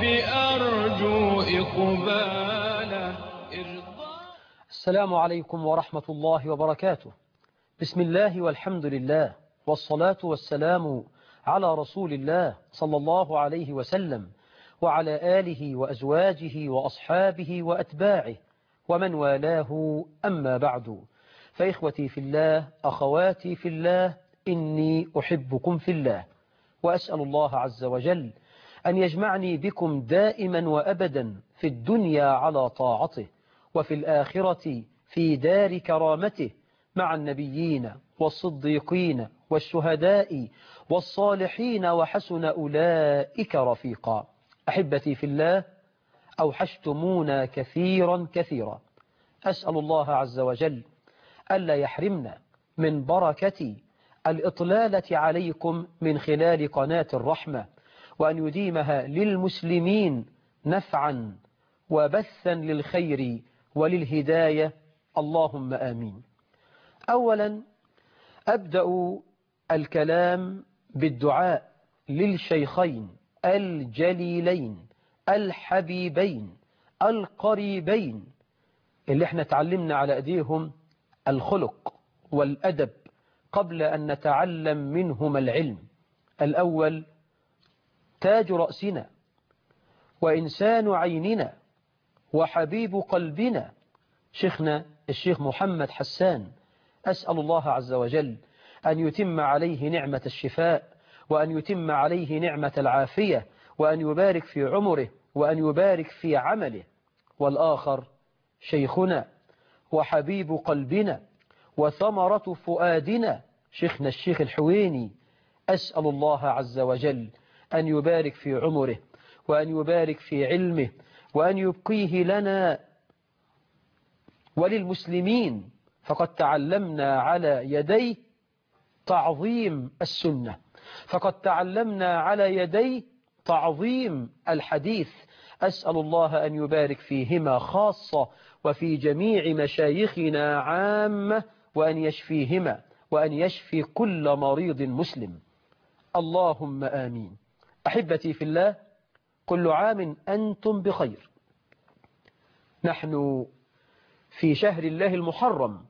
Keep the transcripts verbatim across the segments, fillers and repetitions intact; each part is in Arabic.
أرجو إقباله. السلام عليكم ورحمة الله وبركاته. بسم الله والحمد لله والصلاة والسلام على رسول الله صلى الله عليه وسلم وعلى آله وأزواجه وأصحابه وأتباعه ومن والاه، أما بعد. فإخوتي في الله، أخواتي في الله، إني أحبكم في الله، وأسأل الله عز وجل أن يجمعني بكم دائما وأبدا في الدنيا على طاعته، وفي الآخرة في دار كرامته مع النبيين والصديقين والشهداء والصالحين، وحسن أولئك رفيقا. أحبتي في الله، أوحشتمونا كثيرا كثيرا. أسأل الله عز وجل ألا يحرمنا من بركة الإطلالة عليكم من خلال قناة الرحمة، وأن يديمها للمسلمين نفعا وبثا للخير وللهداية، اللهم آمين. أولا أبدأ الكلام بالدعاء للشيخين الجليلين الحبيبين القريبين اللي احنا تعلمنا على أيديهم الخلق والأدب قبل أن نتعلم منهما العلم. الأول تاج رأسنا وإنسان عيننا وحبيب قلبنا، شيخنا الشيخ محمد حسان. أسأل الله عز وجل أن يتم عليه نعمة الشفاء، وأن يتم عليه نعمة العافية، وأن يبارك في عمره، وأن يبارك في عمله. والآخر شيخنا وحبيب قلبنا وثمرة فؤادنا، شيخنا الشيخ الحويني. أسأل الله عز وجل أن يبارك في عمره، وأن يبارك في علمه، وأن يبقيه لنا وللمسلمين، فقد تعلمنا على يديه تعظيم السنة، فقد تعلمنا على يديه تعظيم الحديث. أسأل الله أن يبارك فيهما خاصة، وفي جميع مشايخنا عامة، وأن يشفيهما، وأن يشفي كل مريض مسلم، اللهم آمين. أحبتي في الله، كل عام أنتم بخير. نحن في شهر الله المحرم،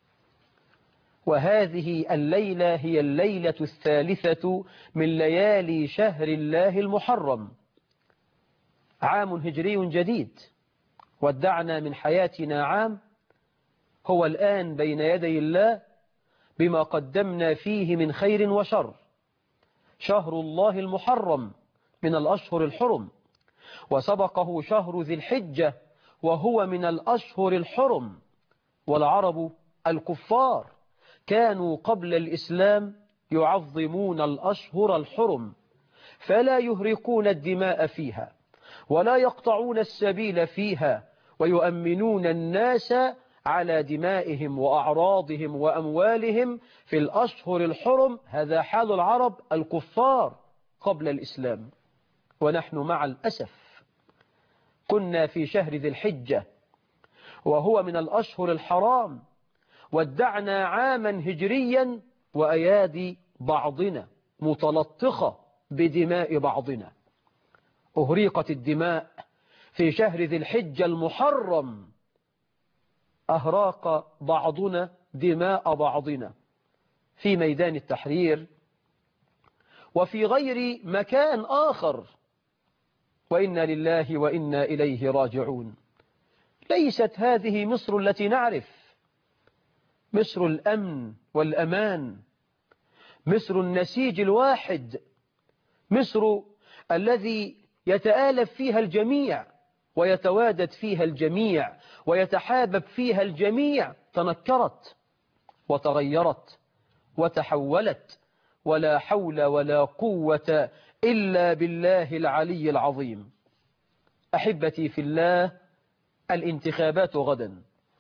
وهذه الليلة هي الليلة الثالثة من ليالي شهر الله المحرم. عام هجري جديد ودعنا من حياتنا عام هو الآن بين يدي الله بما قدمنا فيه من خير وشر. شهر الله المحرم من الأشهر الحرم، وسبقه شهر ذي الحجة وهو من الأشهر الحرم. والعرب الكفار كانوا قبل الإسلام يعظمون الأشهر الحرم، فلا يهرقون الدماء فيها، ولا يقطعون السبيل فيها، ويؤمنون الناس على دمائهم وأعراضهم وأموالهم في الأشهر الحرم. هذا حال العرب الكفار قبل الإسلام. ونحن مع الأسف كنا في شهر ذي الحجة وهو من الأشهر الحرام، ودعنا عاما هجريا، وأيادي بعضنا متلطخة بدماء بعضنا. أهريقت الدماء في شهر ذي الحجة المحرم، أهراق بعضنا دماء بعضنا في ميدان التحرير وفي غير مكان آخر، وإنا لله وإنا إليه راجعون. ليست هذه مصر التي نعرف، مصر الأمن والأمان، مصر النسيج الواحد، مصر الذي يتآلف فيها الجميع ويتوادد فيها الجميع ويتحابب فيها الجميع. تنكرت وتغيرت وتحولت، ولا حول ولا قوة إلا بالله العلي العظيم. أحبتي في الله، الانتخابات غدا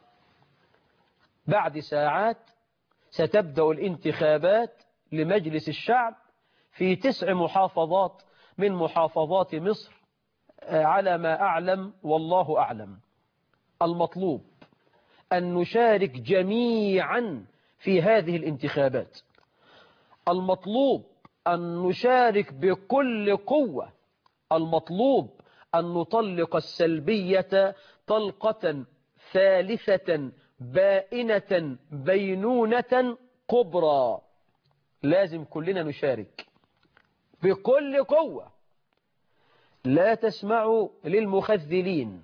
بعد ساعات ستبدأ الانتخابات لمجلس الشعب في تسع محافظات من محافظات مصر على ما أعلم والله أعلم. المطلوب أن نشارك جميعا في هذه الانتخابات، المطلوب أن نشارك بكل قوة، المطلوب أن نطلق السلبية طلقة ثالثة بائنة بينونة كبرى. لازم كلنا نشارك بكل قوة. لا تسمعوا للمخذلين،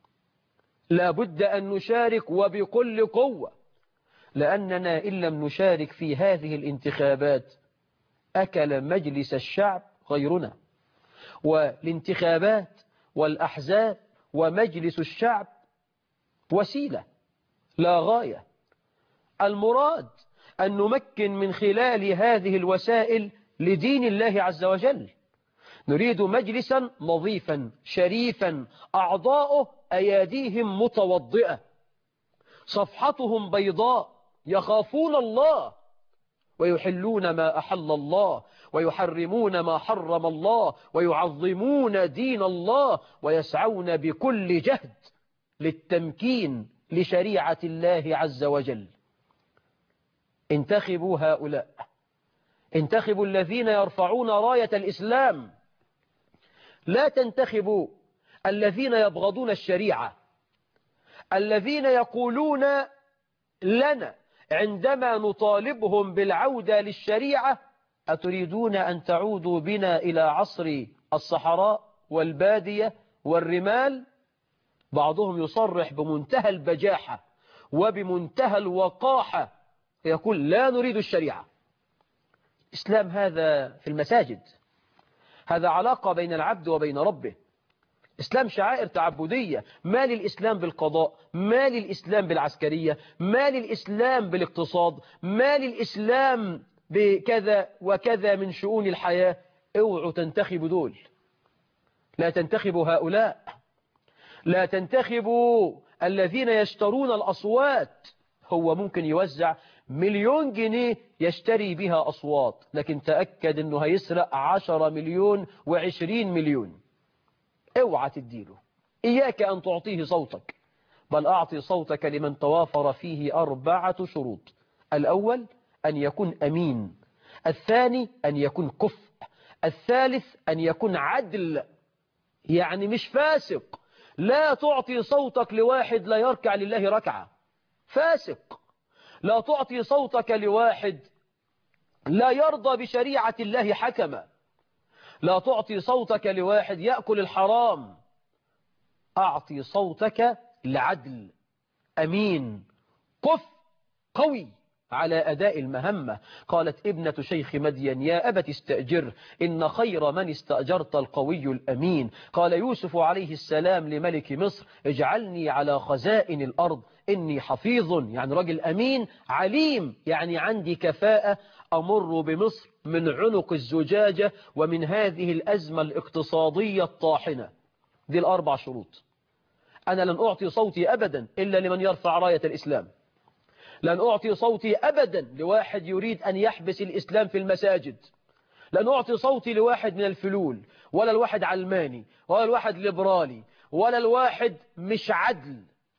لا بد أن نشارك وبكل قوة، لأننا إن لم نشارك في هذه الانتخابات أكل مجلس الشعب غيرنا. والانتخابات والأحزاب ومجلس الشعب وسيلة لا غاية. المراد أن نمكن من خلال هذه الوسائل لدين الله عز وجل. نريد مجلسا نظيفا شريفا أعضاؤه أياديهم متوضئة، صفحتهم بيضاء، يخافون الله ويحلون ما أحل الله ويحرمون ما حرم الله ويعظمون دين الله ويسعون بكل جهد للتمكين لشريعة الله عز وجل. انتخبوا هؤلاء، انتخبوا الذين يرفعون راية الإسلام، لا تنتخبوا الذين يبغضون الشريعة، الذين يقولون لنا عندما نطالبهم بالعودة للشريعة: أتريدون أن تعودوا بنا إلى عصر الصحراء والبادية والرمال؟ بعضهم يصرح بمنتهى البجاحة وبمنتهى الوقاحة، يقول لا نريد الشريعة. إسلام هذا في المساجد، هذا علاقة بين العبد وبين ربه. إسلام شعائر تعبدية. ما للإسلام بالقضاء؟ ما للإسلام بالعسكرية؟ ما للإسلام بالاقتصاد؟ ما للإسلام بكذا وكذا من شؤون الحياة؟ اوعوا تنتخبوا دول، لا تنتخبوا هؤلاء، لا تنتخبوا الذين يشترون الأصوات. هو ممكن يوزع مليون جنيه يشتري بها أصوات، لكن تأكد أنه هيسرق عشرة مليون وعشرين مليون. اوعى تديله، إياك أن تعطيه صوتك، بل أعطي صوتك لمن توافر فيه أربعة شروط. الأول أن يكون أمين، الثاني أن يكون كفء، الثالث أن يكون عدل، يعني مش فاسق. لا تعطي صوتك لواحد لا يركع لله ركعة، فاسق. لا تعطي صوتك لواحد لا يرضى بشريعة الله حكما. لا تعطي صوتك لواحد يأكل الحرام. أعطي صوتك لعدل، أمين، كفء، قوي على أداء المهمة. قالت ابنة شيخ مدين: يا أبت استأجر، إن خير من استأجرت القوي الأمين. قال يوسف عليه السلام لملك مصر: اجعلني على خزائن الأرض إني حفيظ، يعني رجل أمين، عليم يعني عندي كفاءة أمر بمصر من عنق الزجاجة ومن هذه الأزمة الاقتصادية الطاحنة. دي الأربع شروط. أنا لن أعطي صوتي أبدا إلا لمن يرفع راية الإسلام. لن أعطي صوتي أبدا لواحد يريد أن يحبس الإسلام في المساجد. لن أعطي صوتي لواحد من الفلول، ولا الواحد علماني، ولا الواحد ليبرالي، ولا الواحد مش عدل.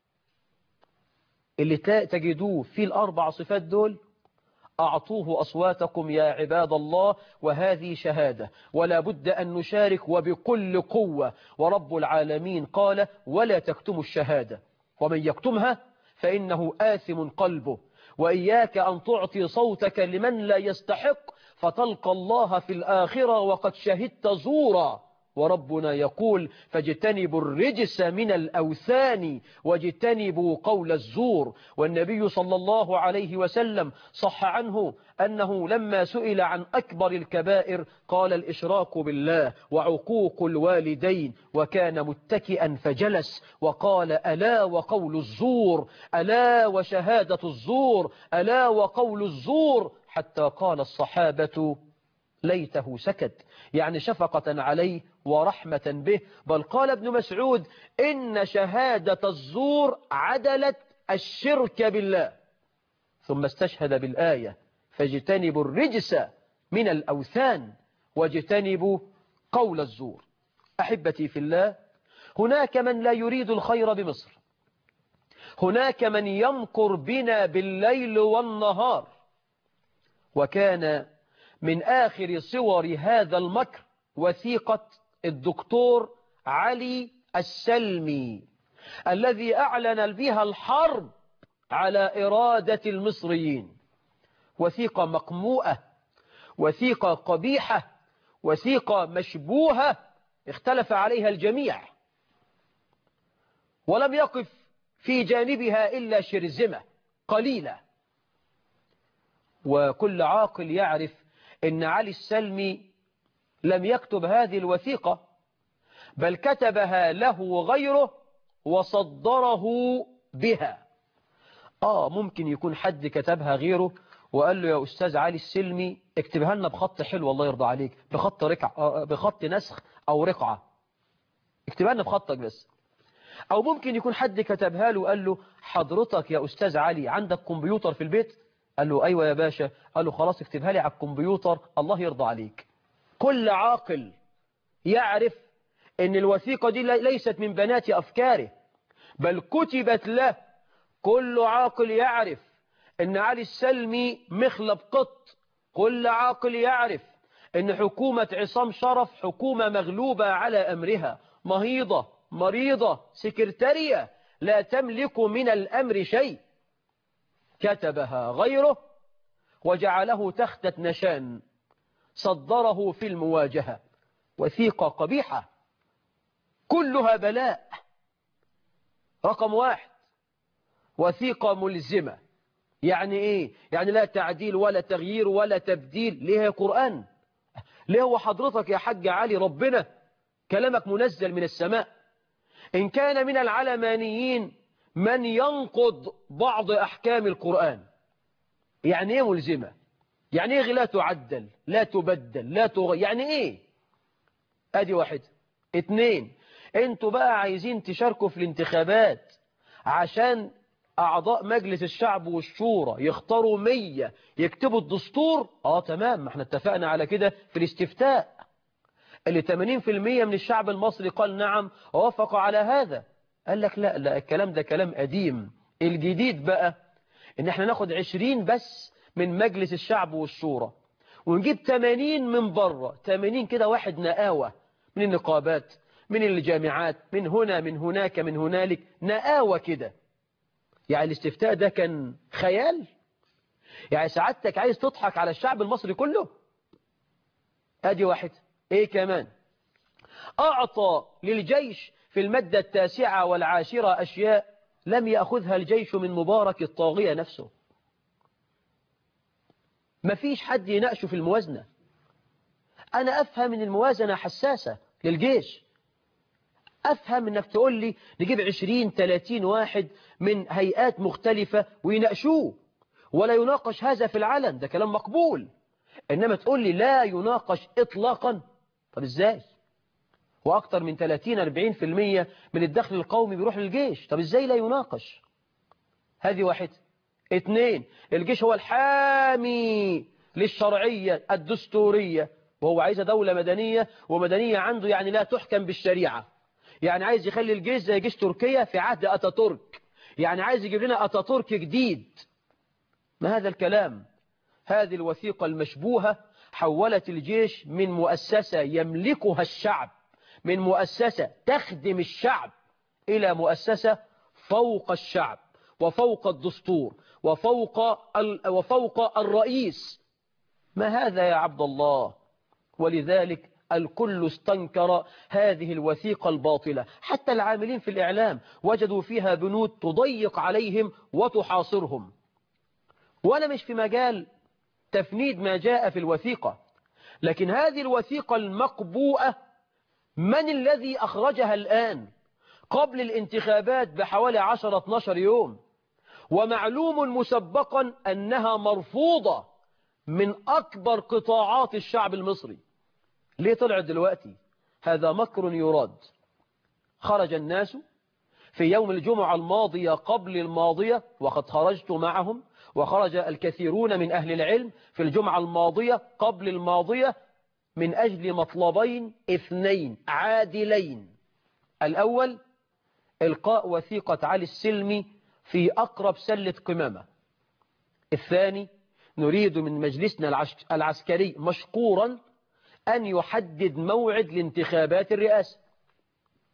اللي تجدوه في الأربع صفات دول أعطوه أصواتكم يا عباد الله، وهذه شهادة، ولا بد أن نشارك وبكل قوة. ورب العالمين قال: ولا تكتموا الشهادة ومن يكتمها فإنه آثم قلبه. وإياك أن تعطي صوتك لمن لا يستحق فتلقى الله في الآخرة وقد شهدت زورا. وربنا يقول: فاجتنبوا الرجس من الأوثان واجتنبوا قول الزور. والنبي صلى الله عليه وسلم صح عنه أنه لما سئل عن أكبر الكبائر قال: الإشراك بالله وعقوق الوالدين، وكان متكئا فجلس وقال: ألا وقول الزور، ألا وشهادة الزور، ألا وقول الزور، حتى قال الصحابة: ليته سكت، يعني شفقة عليه ورحمة به. بل قال ابن مسعود: إن شهادة الزور عدلت الشرك بالله. ثم استشهد بالآية: فاجتنبوا الرجس من الأوثان واجتنبوا قول الزور. أحبتي في الله، هناك من لا يريد الخير بمصر، هناك من يمكر بنا بالليل والنهار. وكان من آخر صور هذا المكر وثيقة الدكتور علي السلمي الذي أعلن بها الحرب على إرادة المصريين. وثيقة مقموءة، وثيقة قبيحة، وثيقة مشبوهة اختلف عليها الجميع، ولم يقف في جانبها إلا شرذمة قليلة. وكل عاقل يعرف أن علي السلمي لم يكتب هذه الوثيقة، بل كتبها له غيره وصدره بها. آه ممكن يكون حد كتبها غيره وقال له يا أستاذ علي السلمي اكتبها لنا بخط حلو الله يرضى عليك، بخط رقع، بخط نسخ أو رقعة، اكتبها لنا بخطك بس. أو ممكن يكون حد كتبها له وقال له حضرتك يا أستاذ علي عندك كمبيوتر في البيت؟ قال له أيوة يا باشا. قال له خلاص اكتبها لي على الكمبيوتر الله يرضى عليك. كل عاقل يعرف أن الوثيقة دي ليست من بنات أفكاره، بل كتبت له. كل عاقل يعرف أن علي السلمي مخلب قط. كل عاقل يعرف أن حكومة عصام شرف حكومة مغلوبة على أمرها، مهيضة مريضة سكرتارية لا تملك من الأمر شيء. كتبها غيره وجعله تختة نشان، صدره في المواجهة. وثيقة قبيحة كلها بلاء. رقم واحد، وثيقة ملزمة. يعني ايه؟ يعني لا تعديل ولا تغيير ولا تبديل. ليه يا قرآن؟ ليه هو حضرتك يا حاج علي ربنا كلامك منزل من السماء؟ إن كان من العلمانيين من ينقض بعض أحكام القرآن، يعني ايه ملزمة؟ يعني ايه لا تعدل لا تبدل لا تغير؟ يعني ايه؟ ادي واحد. اتنين، انتوا بقى عايزين تشاركوا في الانتخابات عشان أعضاء مجلس الشعب والشورى يختاروا مية يكتبوا الدستور. اه تمام، ما احنا اتفقنا على كده في الاستفتاء اللي ثمانين بالمئة من الشعب المصري قال نعم ووافق على هذا. قال لك لا لا الكلام ده كلام قديم. الجديد بقى ان احنا ناخد عشرين بس من مجلس الشعب والشورى ونجيب ثمانين من بره، ثمانين كده واحد نقاوة من النقابات من الجامعات من هنا من هناك من هنالك، نقاوة كده. يعني الاستفتاء ده كان خيال؟ يعني سعادتك عايز تضحك على الشعب المصري كله؟ ادي واحد. ايه كمان؟ اعطى للجيش في المادة التاسعة والعاشرة اشياء لم يأخذها الجيش من مبارك الطاغية نفسه. مفيش حد يناقشه في الموازنة. انا افهم ان الموازنة حساسة للجيش، أفهم أنك تقول لي نجيب عشرين ثلاثين واحد من هيئات مختلفة ويناقشوه ولا يناقش هذا في العلن، ده كلام مقبول. إنما تقول لي لا يناقش إطلاقا، طب إزاي؟ وأكثر من ثلاثين أربعين بالمئة من الدخل القومي بيروح للجيش، طب إزاي لا يناقش؟ هذه واحد. اثنين، الجيش هو الحامي للشرعية الدستورية، وهو عايزة دولة مدنية، ومدنية عنده يعني لا تحكم بالشريعة. يعني عايز يخلي الجيش زي جيش تركيا في عهد أتاتورك، يعني عايز يجيب لنا أتاتورك جديد. ما هذا الكلام؟ هذه الوثيقة المشبوهة حولت الجيش من مؤسسة يملكها الشعب، من مؤسسة تخدم الشعب، إلى مؤسسة فوق الشعب وفوق الدستور وفوق ال... وفوق الرئيس. ما هذا يا عبد الله؟ ولذلك الكل استنكر هذه الوثيقة الباطلة. حتى العاملين في الإعلام وجدوا فيها بنود تضيق عليهم وتحاصرهم. وأنا مش في مجال تفنيد ما جاء في الوثيقة، لكن هذه الوثيقة المقبوءة من الذي أخرجها الآن قبل الانتخابات بحوالي عشرة اثناشر يوم، ومعلوم مسبقا أنها مرفوضة من أكبر قطاعات الشعب المصري؟ ليه طلعت دلوقتي؟ هذا مكر يراد. خرج الناس في يوم الجمعة الماضية قبل الماضية، وقد خرجت معهم، وخرج الكثيرون من أهل العلم في الجمعة الماضية قبل الماضية من أجل مطلبين اثنين عادلين. الأول إلقاء وثيقة علي السلمي في أقرب سلة قمامة. الثاني نريد من مجلسنا العسكري مشكورا أن يحدد موعد لانتخابات الرئاسة.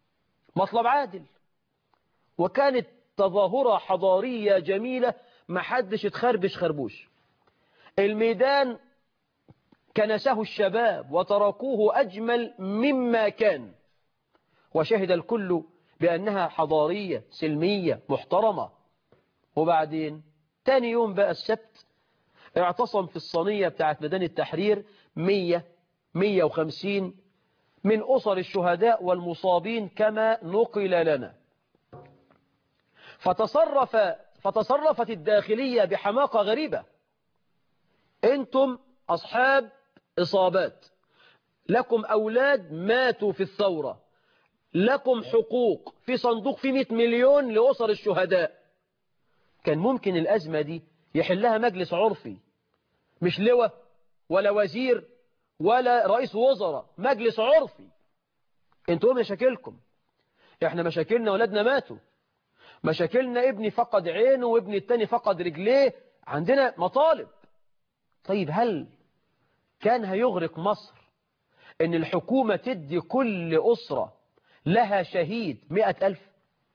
مطلب عادل. وكانت تظاهرة حضارية جميلة، ما حدش اتخربش خربوش. الميدان كنسه الشباب وتركوه أجمل مما كان، وشهد الكل بأنها حضارية سلمية محترمة. وبعدين تاني يوم بقى السبت اعتصم في الصينية بتاعت ميدان التحرير مية مية وخمسين من أسر الشهداء والمصابين كما نقل لنا. فتصرف فتصرفت الداخلية بحماقة غريبة. أنتم أصحاب إصابات، لكم أولاد ماتوا في الثورة، لكم حقوق في صندوق فيه مئة مليون لأسر الشهداء. كان ممكن الأزمة دي يحلها مجلس عرفي، مش لواء ولا وزير ولا رئيس وزراء، مجلس عرفي. انتوا مشاكلكم، احنا مشاكلنا ولادنا ماتوا، مشاكلنا ابني فقد عينه وابني التاني فقد رجليه، عندنا مطالب. طيب هل كان هيغرق مصر ان الحكومة تدي كل أسرة لها شهيد مئة ألف؟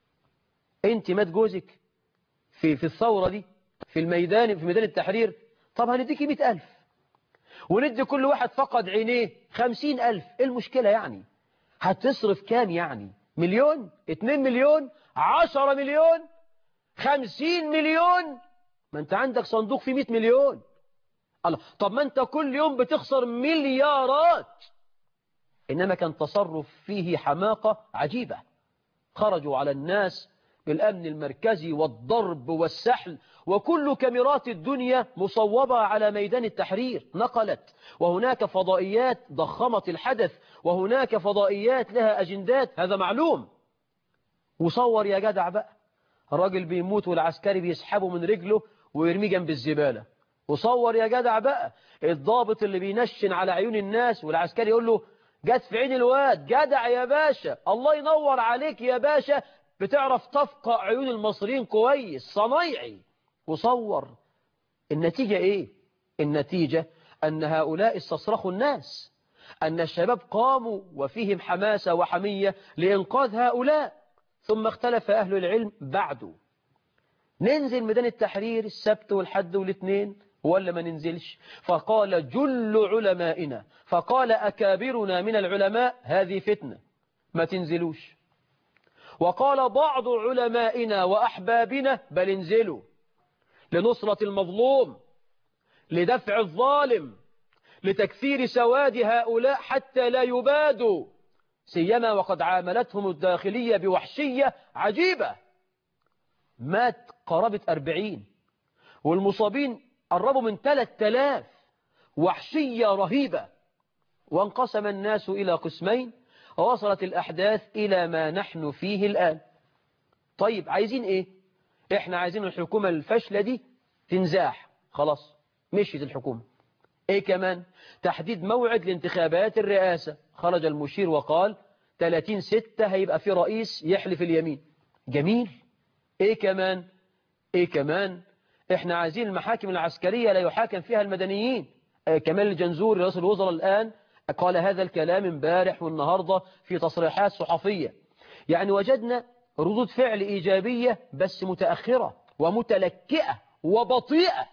انت مات جوزك في في الثورة دي في الميدان في ميدان التحرير، طب هنديكي مئة ألف، وندي كل واحد فقد عينيه خمسين ألف. ايه المشكلة يعني؟ هتصرف كام يعني؟ مليون؟ اتنين مليون؟ عشرة مليون؟ خمسين مليون؟ ما انت عندك صندوق فيه مئة مليون. الله، طب ما انت كل يوم بتخسر مليارات. إنما كان تصرف فيه حماقة عجيبة. خرجوا على الناس بالأمن المركزي والضرب والسحل، وكل كاميرات الدنيا مصوبة على ميدان التحرير نقلت، وهناك فضائيات ضخمت الحدث، وهناك فضائيات لها أجندات، هذا معلوم. وصور يا جدع بقى، الراجل بيموت والعسكري بيسحبه من رجله ويرميه جنب الزبالة. وصور يا جدع بقى الضابط اللي بينشن على عيون الناس والعسكري يقول له جت في عين الواد، جدع يا باشا، الله ينور عليك يا باشا، بتعرف تفقع عيون المصريين كويس، صنايعي. وصور. النتيجة ايه؟ النتيجة ان هؤلاء استصرخوا الناس، ان الشباب قاموا وفيهم حماسة وحمية لإنقاذ هؤلاء. ثم اختلف أهل العلم بعده، ننزل ميدان التحرير السبت والحد والاثنين ولا ما ننزلش؟ فقال جل علمائنا، فقال أكابرنا من العلماء هذه فتنة، ما تنزلوش. وقال بعض علمائنا وأحبابنا بل انزلوا لنصرة المظلوم، لدفع الظالم، لتكثير سواد هؤلاء حتى لا يبادوا، سيما وقد عاملتهم الداخلية بوحشية عجيبة. مات قرابة أربعين، والمصابين قربوا من ثلاثة آلاف، وحشية رهيبة. وانقسم الناس إلى قسمين، ووصلت الأحداث إلى ما نحن فيه الآن. طيب عايزين إيه؟ إحنا عايزين الحكومة الفاشلة دي تنزاح، خلاص مشيت الحكومة. إيه كمان؟ تحديد موعد لانتخابات الرئاسة، خرج المشير وقال ثلاثين ستة هيبقى في رئيس يحلف اليمين. جميل. إيه كمان؟ إيه كمان؟ إحنا عايزين المحاكم العسكرية لا يحاكم فيها المدنيين. كمال الجنزوري رئيس الوزراء الآن قال هذا الكلام امبارح والنهاردة في تصريحات صحفية. يعني وجدنا ردود فعل إيجابية بس متأخرة ومتلكئة وبطيئة.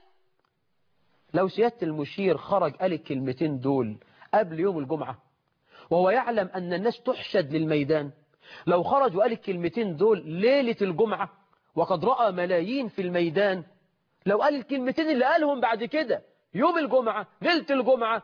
لو سيادة المشير خرج قال الكلمتين دول قبل يوم الجمعة وهو يعلم أن الناس تحشد للميدان، لو خرج وقال الكلمتين دول ليلة الجمعة وقد رأى ملايين في الميدان، لو قال الكلمتين اللي قالهم بعد كده يوم الجمعة ليلة الجمعة،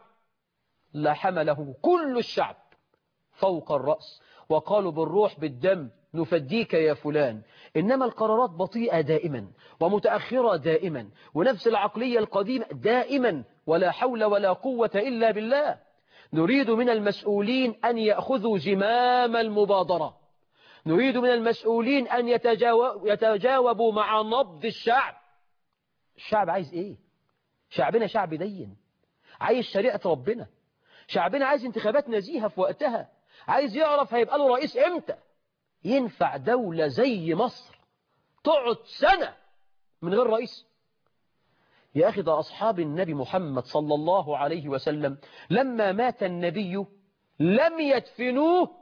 لحمله كل الشعب فوق الرأس وقالوا بالروح بالدم نفديك يا فلان. إنما القرارات بطيئة دائما ومتأخرة دائما، ونفس العقلية القديمة دائما، ولا حول ولا قوة إلا بالله. نريد من المسؤولين أن يأخذوا زمام المبادرة، نريد من المسؤولين أن يتجاوب يتجاوبوا مع نبض الشعب. الشعب عايز إيه؟ شعبنا شعب دين، عايز شريعة ربنا، شعبنا عايز انتخابات نزيهة في وقتها، عايز يعرف هيبقى له رئيس امتى. ينفع دولة زي مصر تقعد سنة من غير رئيس؟ يا أخي ده أصحاب النبي محمد صلى الله عليه وسلم لما مات النبي لم يدفنوه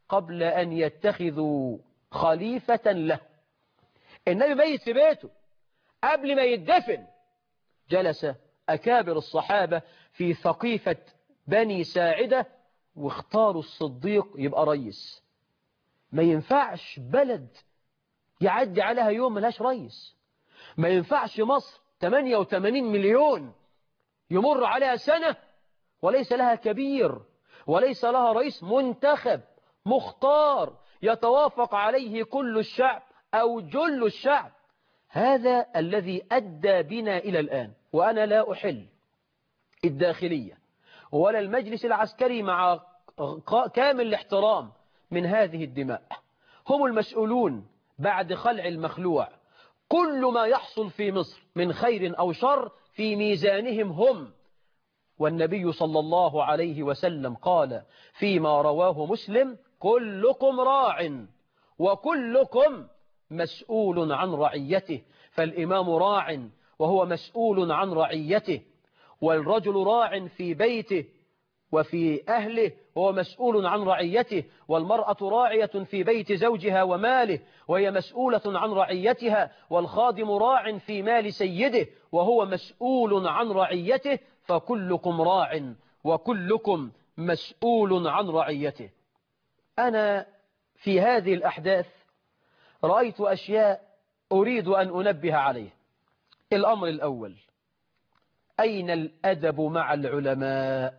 قبل أن يتخذوا خليفة له. النبي ميت في بيته قبل ما يدفن، جلس أكابر الصحابة في ثقيفة بني ساعدة واختاروا الصديق يبقى رئيس. ما ينفعش بلد يعدي عليها يوم ملهاش رئيس. ما ينفعش مصر ثمانية وثمانين مليون يمر عليها سنة وليس لها كبير، وليس لها رئيس منتخب مختار يتوافق عليه كل الشعب أو جل الشعب. هذا الذي أدى بنا إلى الآن. وأنا لا أحل الداخلية ولا المجلس العسكري مع كامل الاحترام من هذه الدماء. هم المسؤولون بعد خلع المخلوع. كل ما يحصل في مصر من خير أو شر في ميزانهم هم. والنبي صلى الله عليه وسلم قال فيما رواه مسلم: كلكم راع وكلكم مسؤول عن رعيته. فالإمام راع وهو مسؤول عن رعيته، والرجل راع في بيته وفي أهله وهو مسؤول عن رعيته، والمرأة راعية في بيت زوجها وماله وهي مسؤولة عن رعيتها، والخادم راع في مال سيده وهو مسؤول عن رعيته. فكلكم راع وكلكم مسؤول عن رعيته. أنا في هذه الأحداث رأيت أشياء أريد أن أنبه عليه. الأمر الأول: أين الأدب مع العلماء؟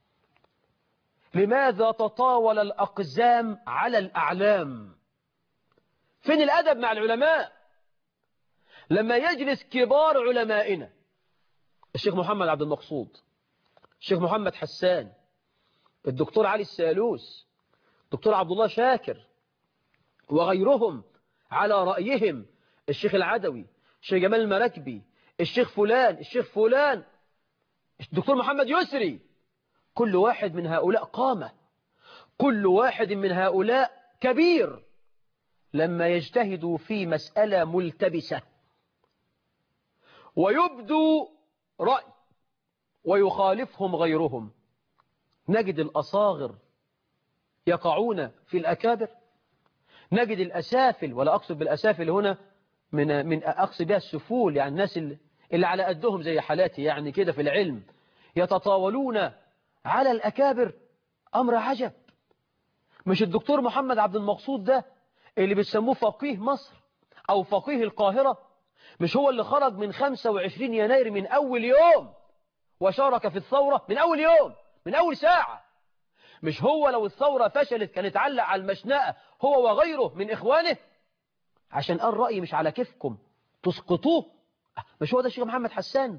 لماذا تطاول الأقزام على الأعلام؟ فين الأدب مع العلماء؟ لما يجلس كبار علمائنا، الشيخ محمد عبد المقصود، الشيخ محمد حسان، الدكتور علي السالوس، الدكتور عبد الله شاكر وغيرهم، على رأيهم الشيخ العدوي، الشيخ جمال المراكبي، الشيخ فلان، الشيخ فلان، الدكتور محمد يسري، كل واحد من هؤلاء قامة، كل واحد من هؤلاء كبير. لما يجتهدوا في مسألة ملتبسة ويبدو رأي ويخالفهم غيرهم، نجد الأصاغر يقعون في الأكابر، نجد الأسافل، ولا أقصد بالأسافل هنا من من أقصد بها السفول، يعني الناس اللي على قدهم زي حالاتي يعني كده في العلم، يتطاولون على الأكابر. أمر عجب. مش الدكتور محمد عبد المقصود ده اللي بيسموه فقيه مصر أو فقيه القاهرة؟ مش هو اللي خرج من خمسة وعشرين يناير من أول يوم وشارك في الثورة من أول يوم، من أول ساعة؟ مش هو لو الثورة فشلت كان اتعلق على المشنقة هو وغيره من إخوانه عشان قال رأي مش على كيفكم تسقطوه؟ مش هو ده الشيخ محمد حسان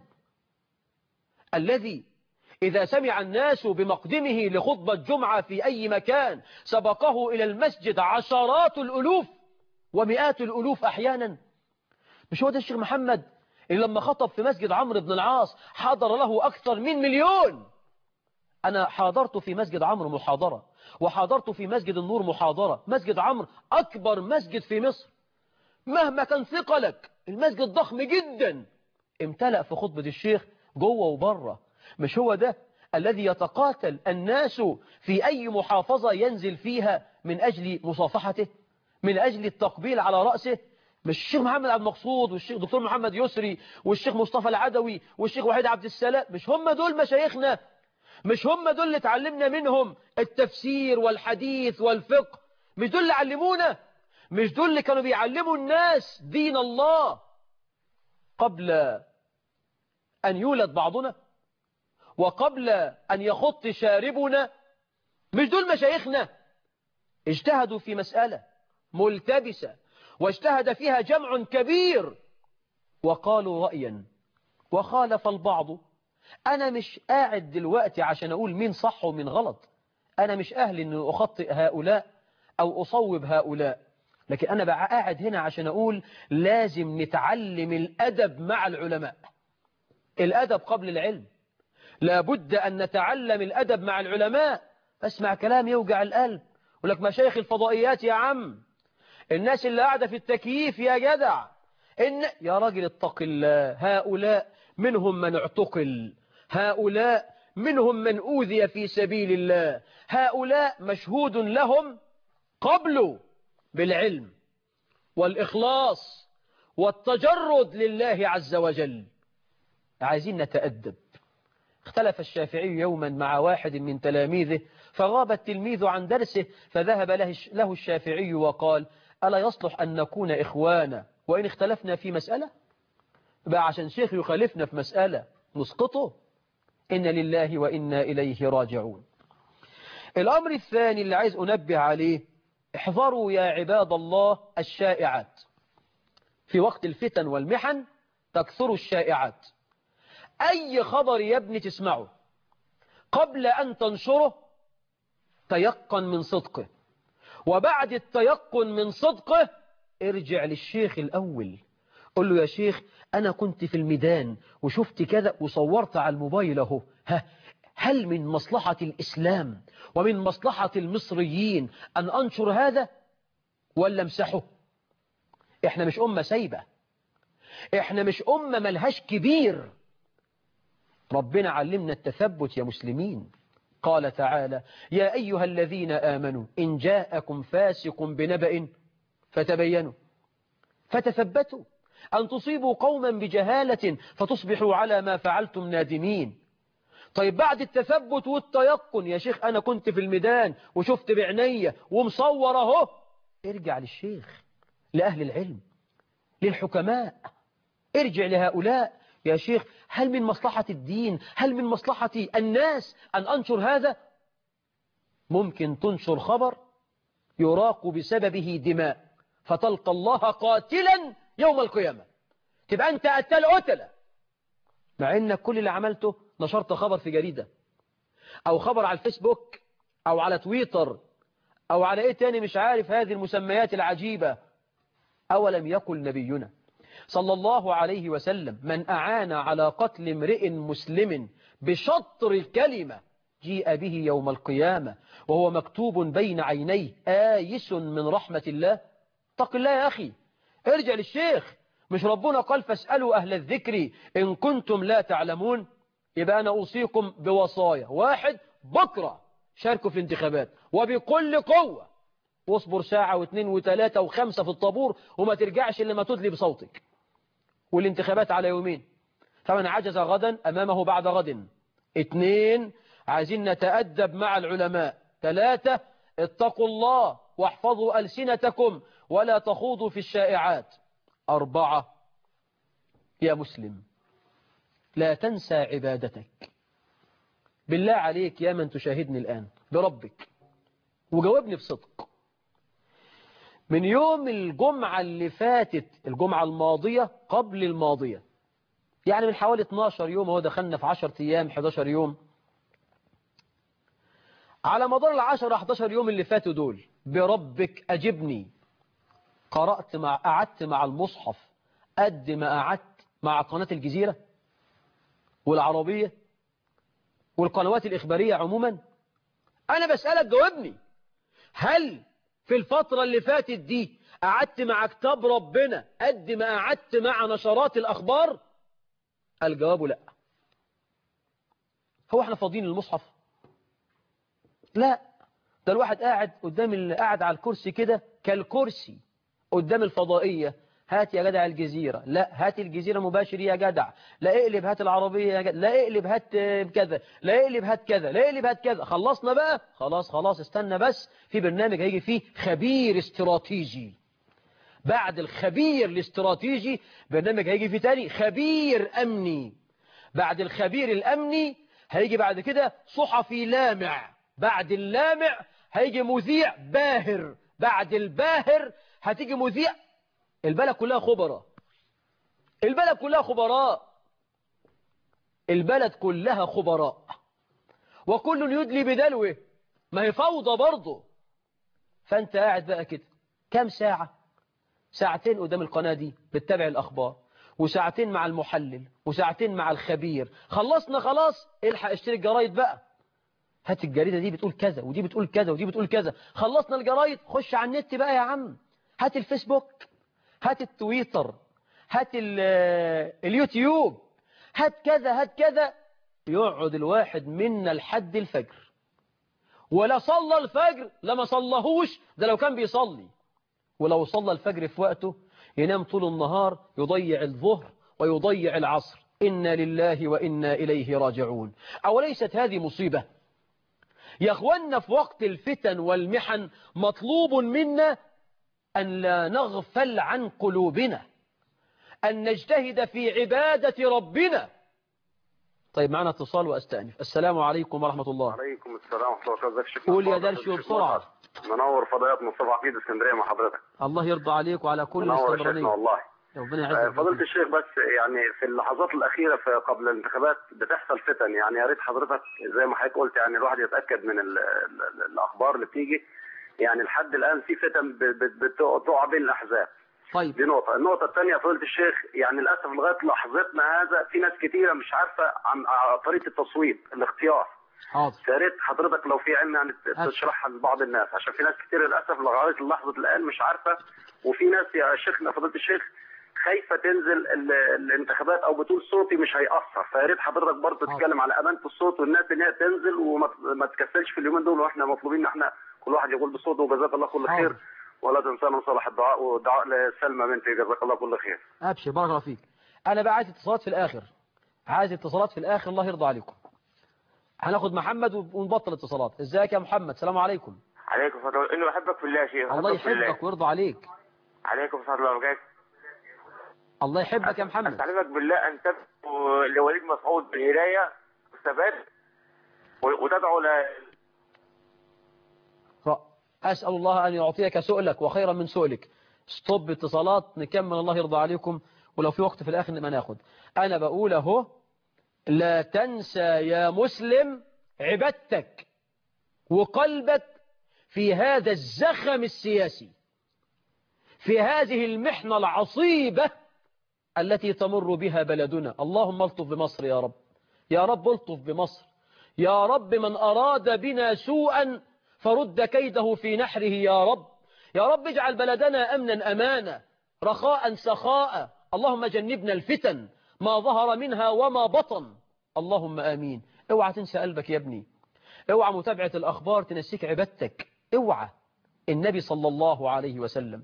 الذي إذا سمع الناس بمقدمه لخطبة جمعة في أي مكان سبقه إلى المسجد عشرات الألوف ومئات الألوف أحيانا؟ مش هو ده الشيخ محمد اللي لما خطب في مسجد عمرو بن العاص حضر له أكثر من مليون؟ أنا حاضرت في مسجد عمرو محاضرة، وحاضرت في مسجد النور محاضرة. مسجد عمرو أكبر مسجد في مصر، مهما كان ثقلك المسجد ضخم جدا، امتلأ في خطبة الشيخ جوه وبره. مش هو ده الذي يتقاتل الناس في أي محافظة ينزل فيها من أجل مصافحته، من أجل التقبيل على رأسه؟ مش الشيخ محمد عبد المقصود والشيخ دكتور محمد يسري والشيخ مصطفى العدوي والشيخ وحيد عبد السلام؟ مش هم دول مشايخنا؟ مش هم دول اللي اتعلمنا منهم التفسير والحديث والفقه؟ مش دول اللي علمونا؟ مش دول اللي كانوا بيعلموا الناس دين الله قبل أن يولد بعضنا وقبل أن يخط شاربنا؟ مش دول مشايخنا؟ اجتهدوا في مسألة ملتبسة واجتهد فيها جمع كبير وقالوا رأيا وخالف البعض. أنا مش قاعد دلوقتي عشان أقول مين صح ومين غلط، أنا مش أهل أن أخطئ هؤلاء أو أصوب هؤلاء، لكن أنا بقى قاعد هنا عشان أقول لازم نتعلم الأدب مع العلماء. الأدب قبل العلم، لابد أن نتعلم الأدب مع العلماء. أسمع كلام يوجع القلب، يقول لك مشايخ الفضائيات يا عم، الناس اللي قاعدة في التكييف يا جدع، إن يا راجل اتق الله، هؤلاء منهم من اعتقل، هؤلاء منهم من أوذي في سبيل الله، هؤلاء مشهود لهم قبله بالعلم والإخلاص والتجرد لله عز وجل. عايزين نتأدب. اختلف الشافعي يوما مع واحد من تلاميذه، فغاب التلميذ عن درسه، فذهب له الشافعي وقال: ألا يصلح أن نكون إخوانا وإن اختلفنا في مسألة؟ بقى عشان شيخ يخالفنا في مسألة نسقطه؟ إن لله وإنا إليه راجعون. الأمر الثاني اللي عايز أنبه عليه: احذروا يا عباد الله الشائعات. في وقت الفتن والمحن تكثر الشائعات. أي خبر يا ابني تسمعه قبل أن تنشره تيقن من صدقه، وبعد التيقن من صدقه ارجع للشيخ الأول، قل له: يا شيخ أنا كنت في الميدان وشفت كذا وصورت على الموبايل اهو، ها هل من مصلحة الإسلام ومن مصلحة المصريين أن أنشر هذا ولا امسحه؟ إحنا مش أمة سايبة، إحنا مش أمة ملهاش كبير. ربنا علمنا التثبت يا مسلمين. قال تعالى: يا أيها الذين آمنوا إن جاءكم فاسق بنبأ فتبينوا فتثبتوا أن تصيبوا قوما بجهالة فتصبحوا على ما فعلتم نادمين. طيب بعد التثبت والتيقن: يا شيخ أنا كنت في الميدان وشفت بعيني ومصور اهو، ارجع للشيخ، لأهل العلم، للحكماء، ارجع لهؤلاء: يا شيخ هل من مصلحة الدين، هل من مصلحة الناس أن أنشر هذا؟ ممكن تنشر خبر يراق بسببه دماء فتلقى الله قاتلا يوم القيامة، تبقى أنت قتل قتلة، مع أنك كل اللي عملته نشرت خبر في جريدة أو خبر على الفيسبوك أو على تويتر أو على إيه تاني مش عارف هذه المسميات العجيبة. أولم يقل نبينا صلى الله عليه وسلم: من أعان على قتل امرئ مسلم بشطر الكلمة جيء به يوم القيامة وهو مكتوب بين عينيه آيس من رحمة الله. اتق الله يا أخي، ارجع للشيخ. مش ربنا قال: فاسألوا أهل الذكر إن كنتم لا تعلمون؟ يبقى أنا أوصيكم بوصايا: واحد، بكرة شاركوا في الانتخابات وبكل قوة، واصبر ساعة واثنين وثلاثة وخمسة في الطابور وما ترجعش إلا ما تدلي بصوتك. والانتخابات على يومين، فمن عجز غدا أمامه بعد غد. اثنين، عايزين نتأدب مع العلماء. ثلاثة، اتقوا الله واحفظوا ألسنتكم ولا تخوضوا في الشائعات. أربعة، يا مسلم لا تنسى عبادتك. بالله عليك يا من تشاهدني الآن بربك وجاوبني بصدق، من يوم الجمعة اللي فاتت، الجمعة الماضية قبل الماضية، يعني من حوالي اتناشر يوم، هو دخلنا في عشرة أيام حداشر يوم، على مدار العشرة حداشر يوم اللي فاتوا دول بربك أجبني، قرأت مع قعدت مع المصحف قد ما قعدت مع قناة الجزيرة والعربية والقنوات الإخبارية عموما؟ أنا بسألك جاوبني. هل في الفترة اللي فاتت دي قعدت مع كتاب ربنا قد ما قعدت مع نشرات الأخبار؟ الجواب لا. هو احنا فاضيين المصحف؟ لا، ده الواحد قاعد قدام اللي قاعد على الكرسي كده كالكرسي قدام الفضائية. هات يا جدع الجزيرة، لا هات الجزيرة مباشر يا جدع، لا اقلب هات العربية يا جدع، لا اقلب هات كذا، لا اقلب هات كذا، لا اقلب هات كذا. خلصنا بقى؟ خلاص خلاص استنى بس، في برنامج هيجي فيه خبير استراتيجي. بعد الخبير الاستراتيجي برنامج هيجي فيه تاني خبير أمني. بعد الخبير الأمني هيجي بعد كده صحفي لامع. بعد اللامع هيجي مذيع باهر. بعد الباهر هتيجي مذيع. البلد كلها خبراء، البلد كلها خبراء، البلد كلها خبراء، وكل يدلي بدلوه، ما هي فوضى برضه. فانت قاعد بقى كده كام ساعة؟ ساعتين قدام القناة دي بتتابع الأخبار، وساعتين مع المحلل، وساعتين مع الخبير. خلصنا خلاص، الحق اشتري الجرايد بقى. هات الجريدة دي بتقول كذا ودي بتقول كذا ودي بتقول كذا. خلصنا الجرايد، خش على النت بقى يا عم. هات الفيسبوك، هات التويتر، هات اليوتيوب، هات كذا هات كذا. يقعد الواحد منا لحد الفجر ولا صلى الفجر لما صلهوش، ده لو كان بيصلي. ولو صلى الفجر في وقته ينام طول النهار، يضيع الظهر ويضيع العصر. إنا لله وإنا إليه راجعون. أوليست هذه مصيبة؟ يا أخوانا في وقت الفتن والمحن مطلوب منا أن لا نغفل عن قلوبنا، أن نجتهد في عبادة ربنا. طيب معنا اتصال وأستأنف. السلام عليكم ورحمة الله. عليكم السلام ورحمة الله وبركاته. قول يا درشي بسرعة. منور فضيلة مصطفى عقيد اسكندرية مع حضرتك. الله يرضى عليك وعلى كل منور يا اسكندرانية. شيخنا والله. ربنا يعزك. فضيلة الشيخ، بس يعني في اللحظات الأخيرة في قبل الانتخابات بتحصل فتن، يعني يا ريت حضرتك زي ما حضرتك قلت يعني الواحد يتأكد من ال ال ال الأخبار اللي بتيجي. يعني لحد الآن في فتن بتقع بين الأحزاب. طيب دي نقطة. النقطة الثانية فضيلة الشيخ، يعني للأسف لغاية لحظتنا هذا في ناس كتيرة مش عارفة عن طريقة التصويت الاختيار. حاضر. يا ريت حضرتك لو في علم يعني تشرحها لبعض الناس، عشان في ناس كتير للاسف لغايه لحظه الان مش عارفه، وفي ناس يا شيخنا فضيله الشيخ خايفه تنزل الانتخابات او بتقول صوتي مش هيأثر. فيا ريت حضرتك برضه تتكلم على امانه الصوت والناس ان هي تنزل وما تكسلش في اليومين دول، واحنا مطلوبين ان احنا كل واحد يقول بصوته وجزاك الله كل خير. حاضر. ولا تنسانا صالح الدعاء، ودعاء لسلمى بنتي جزاك الله كل خير. ابشر بارك الله فيك. انا بقى عايز اتصالات في الاخر، عايز اتصالات في الاخر. الله يرضى عليكم. هناخد محمد ونبطل اتصالات. ازيك يا محمد؟ السلام عليكم. عليكم السلام. انه احبك في الله يا شيخ. الله يحبك ويرضى عليك. عليكم السلام ورحمه الله. الله يحبك يا محمد. استعلمك بالله ان تدعو لوليد مسعود بالهدايه والثبات وتدعو ل اسال الله ان يعطيك سؤلك وخيرا من سؤلك. ستوب اتصالات، نكمل الله يرضى عليكم، ولو في وقت في الاخر نبقى ناخد. انا بقول اهو، لا تنسى يا مسلم عبادتك وقلبك في هذا الزخم السياسي، في هذه المحنة العصيبة التي تمر بها بلدنا. اللهم الطف بمصر يا رب، يا رب الطف بمصر يا رب. من أراد بنا سوءا فرد كيده في نحره يا رب. يا رب اجعل بلدنا أمنا أمانا، رخاء سخاء. اللهم جنبنا الفتن ما ظهر منها وما بطن. اللهم آمين. اوعى تنسى قلبك يا ابني، اوعى متابعة الأخبار تنسيك عبادتك، اوعى. النبي صلى الله عليه وسلم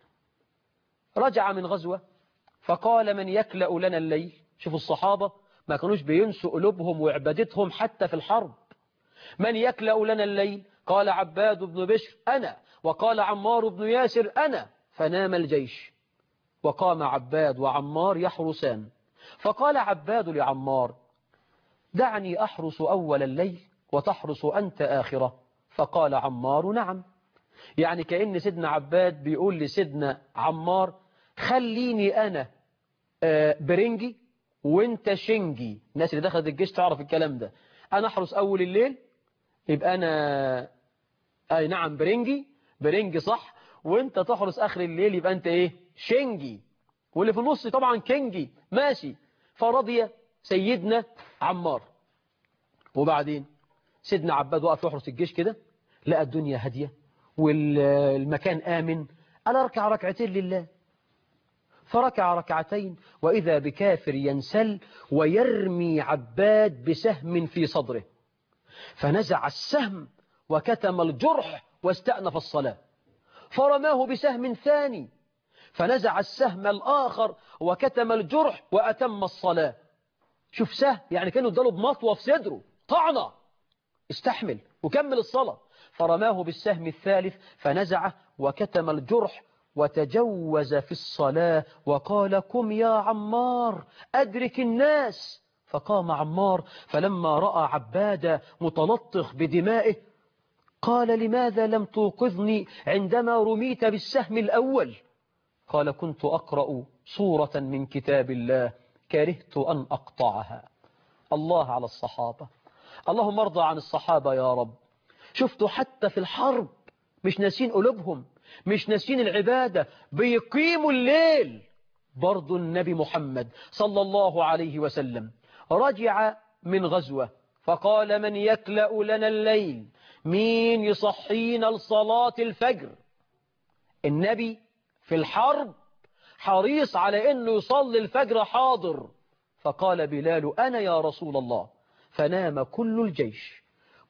رجع من غزوة فقال: من يكلأ لنا الليل. شوفوا الصحابة ما كانوش بينسوا قلوبهم وعبادتهم حتى في الحرب. من يكلأ لنا الليل؟ قال عباد بن بشر: أنا. وقال عمار بن ياسر: أنا. فنام الجيش وقام عباد وعمار يحرسان. فقال عباد لعمار: دعني أحرس أول الليل وتحرس أنت آخرة. فقال عمار: نعم. يعني كأن سيدنا عباد بيقول لسيدنا عمار: خليني أنا برنجي وانت شنجي. الناس اللي دخلت الجيش تعرف الكلام ده. أنا أحرس أول الليل يبقى أنا أي نعم برنجي، برنجي صح، وانت تحرس آخر الليل يبقى أنت إيه؟ شنجي، واللي في النص طبعا كنجي. ماشي. فرضي سيدنا عمار. وبعدين سيدنا عباد وقف يحرس الجيش كده، لقى الدنيا هادية والمكان آمن. قال: اركع ركعتين لله. فركع ركعتين وإذا بكافر ينسل ويرمي عباد بسهم في صدره، فنزع السهم وكتم الجرح واستأنف الصلاة. فرماه بسهم ثاني فنزع السهم الآخر وكتم الجرح وأتم الصلاة. شوف سهم يعني كانوا اداله بمطوة في صدره، طعنة، استحمل وكمل الصلاة. فرماه بالسهم الثالث فنزعه وكتم الجرح وتجوز في الصلاة وقال: قم يا عمار أدرك الناس. فقام عمار فلما رأى عبادة متلطخ بدمائه قال: لماذا لم توقظني عندما رميت بالسهم الأول؟ قال: كنت أقرأ سورة من كتاب الله كرهت أن أقطعها. الله على الصحابة، اللهم ارضى عن الصحابة يا رب. شفتوا حتى في الحرب مش ناسين قلوبهم، مش ناسين العبادة، بيقيموا الليل. برضو النبي محمد صلى الله عليه وسلم رجع من غزوة فقال: من يكلأ لنا الليل؟ مين يصحينا لصلاة الفجر؟ النبي في الحرب حريص على أنه يصلي الفجر حاضر. فقال بلال: أنا يا رسول الله. فنام كل الجيش،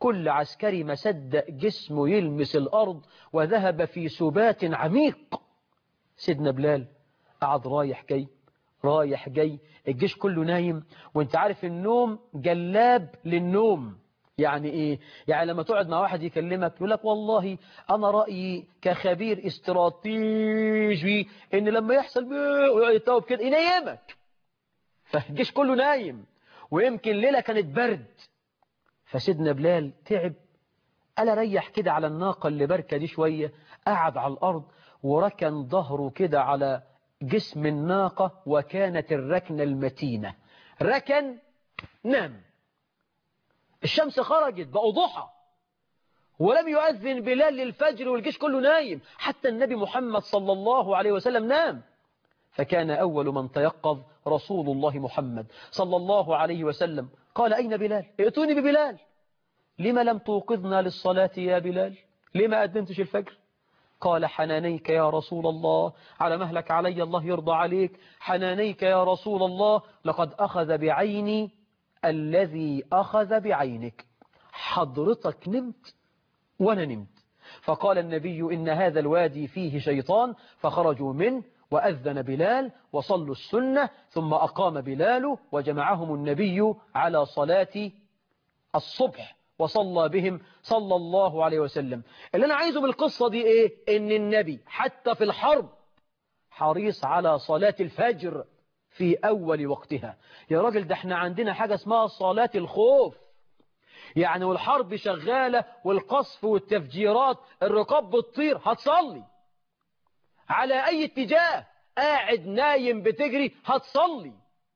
كل عسكري ما صدق جسمه يلمس الأرض وذهب في سبات عميق. سيدنا بلال قعد رايح جاي رايح جاي، الجيش كله نايم، وانت عارف النوم جلاب للنوم. يعني ايه؟ يعني لما تقعد مع واحد يكلمك يقول لك والله انا رأيي كخبير استراتيجي ان لما يحصل ويقعد يتوب كده ينيمك. فالجيش كله نايم، ويمكن ليلة كانت برد. فسيدنا بلال تعب، قال ريح كده على الناقة اللي بركة دي شوية، قعد على الأرض وركن ظهره كده على جسم الناقة، وكانت الركنة المتينة، ركن نام. الشمس خرجت بقى ضحى، ولم يؤذن بلال للفجر والجيش كله نايم، حتى النبي محمد صلى الله عليه وسلم نام. فكان أول من تيقظ رسول الله محمد صلى الله عليه وسلم، قال أين بلال؟ ائتوني ببلال. لما لم توقظنا للصلاة يا بلال؟ لما أدنتش الفجر؟ قال حنانيك يا رسول الله، على مهلك علي الله يرضى عليك، حنانيك يا رسول الله، لقد أخذ بعيني الذي أخذ بعينك. حضرتك نمت وأنا نمت. فقال النبي إن هذا الوادي فيه شيطان، فخرجوا منه وأذن بلال وصلوا السنة، ثم أقام بلال وجمعهم النبي على صلاة الصبح وصلى بهم صلى الله عليه وسلم. اللي أنا عايزه من القصة دي إيه؟ إن النبي حتى في الحرب حريص على صلاة الفجر في أول وقتها. يا راجل ده احنا عندنا حاجة اسمها صلاة الخوف، يعني والحرب شغالة والقصف والتفجيرات الرقاب بتطير، هتصلي على أي اتجاه، قاعد نايم بتجري هتصلي.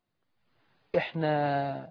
احنا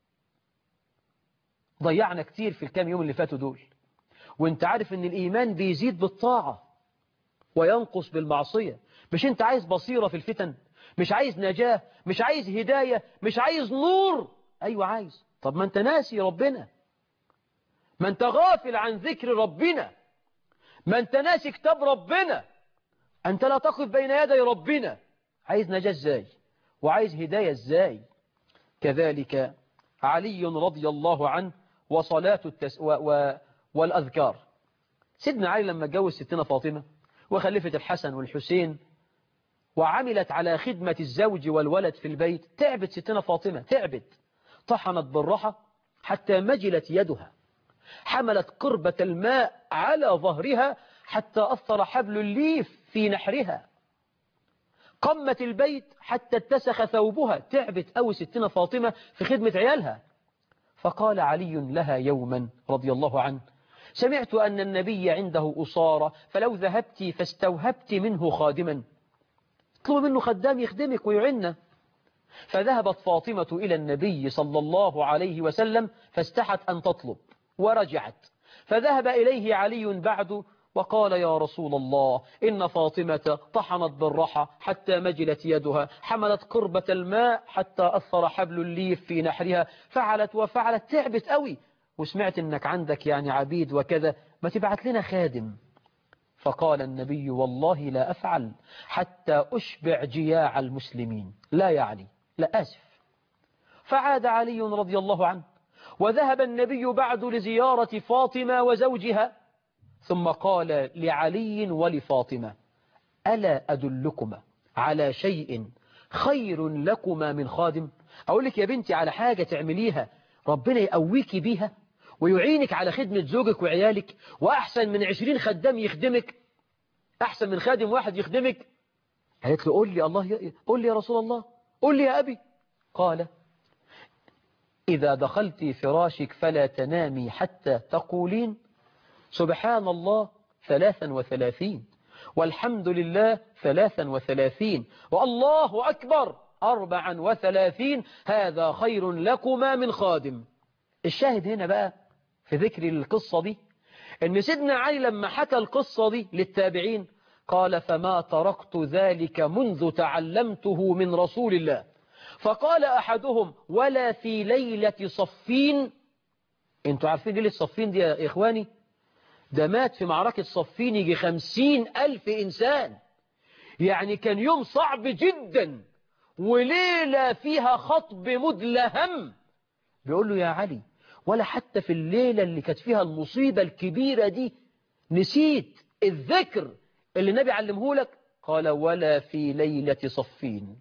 ضيعنا كتير في الكام يوم اللي فاتوا دول، وانت عارف ان الإيمان بيزيد بالطاعة وينقص بالمعصية. مش انت عايز بصيرة في الفتن؟ مش عايز نجاة؟ مش عايز هداية؟ مش عايز نور؟ أيوة عايز. طب ما انت ناسي ربنا، ما انت غافل عن ذكر ربنا، ما انت ناسي كتاب ربنا، أنت لا تقف بين يدي ربنا. عايز نجاة ازاي؟ وعايز هداية ازاي؟ كذلك علي رضي الله عنه وصلاة التس... و... و... والأذكار. سيدنا علي لما اتجوز ستنا فاطمة وخلفت الحسن والحسين وعملت على خدمة الزوج والولد في البيت، تعبت ستنا فاطمة، تعبت، طحنت بالرحى حتى مجلت يدها، حملت قربة الماء على ظهرها حتى أثر حبل الليف في نحرها، قمت البيت حتى اتسخ ثوبها، تعبت أوي ستنا فاطمة في خدمة عيالها. فقال علي لها يوما رضي الله عنه: سمعت أن النبي عنده أصارة، فلو ذهبت فاستوهبت منه خادما، اطلب منه خدام يخدمك ويعنا. فذهبت فاطمة إلى النبي صلى الله عليه وسلم فاستحت أن تطلب ورجعت، فذهب إليه علي بعد وقال: يا رسول الله، إن فاطمة طحنت بالرحى حتى مجلت يدها، حملت قربة الماء حتى أثر حبل الليف في نحرها، فعلت وفعلت، تعبت قوي، وسمعت إنك عندك يعني عبيد وكذا، ما تبعت لنا خادم. فقال النبي: والله لا أفعل حتى أشبع جياع المسلمين. لا يا علي، لا آسف. فعاد علي رضي الله عنه، وذهب النبي بعد لزيارة فاطمة وزوجها، ثم قال لعلي ولفاطمة: ألا أدلكما على شيء خير لكما من خادم؟ أقول لك يا بنتي على حاجة تعمليها ربنا يقويك بيها ويعينك على خدمة زوجك وعيالك، وأحسن من عشرين خدام يخدمك، أحسن من خادم واحد يخدمك. قالت له: قول لي الله، قول لي يا رسول الله، قول لي يا أبي. قال: إذا دخلت فراشك فلا تنامي حتى تقولين سبحان الله ثلاثا وثلاثين، والحمد لله ثلاثا وثلاثين، والله أكبر أربعا وثلاثين، هذا خير لكما من خادم. الشاهد هنا بقى في ذكر القصة دي أن سيدنا علي لما حكى القصة دي للتابعين قال: فما تركت ذلك منذ تعلمته من رسول الله. فقال أحدهم: ولا في ليلة صفين. انتوا عارفين ليلة صفين دي يا إخواني؟ ده مات في معركة صفين يجي خمسين ألف إنسان، يعني كان يوم صعب جدا، وليلة فيها خطب مدلهم. بيقول له: يا علي، ولا حتى في الليلة اللي كانت فيها المصيبة الكبيرة دي نسيت الذكر اللي النبي علمه لك؟ قال ولا في ليلة صفين.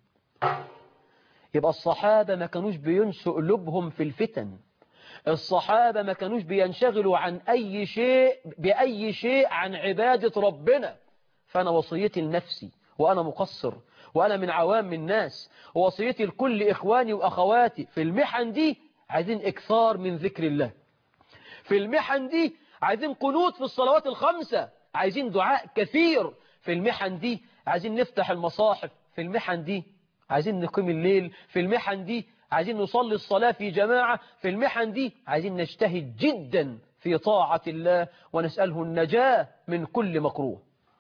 يبقى الصحابة ما كانوش بينسوا قلوبهم في الفتن، الصحابة ما كانوش بينشغلوا عن أي شيء بأي شيء عن عبادة ربنا. فأنا وصيتي لنفسي وأنا مقصر وأنا من عوام الناس، ووصيتي لكل إخواني وأخواتي في المحن دي عايزين إكثار من ذكر الله، في المحن دي عايزين قنوت في الصلوات الخمسة، عايزين دعاء كثير في المحن دي، عايزين نفتح المصاحف في المحن دي، عايزين نقيم الليل في المحن دي، عايزين نصلي الصلاة في جماعة في المحن دي، عايزين نجتهد جدا في طاعة الله ونسأله النجاة من كل مكروه.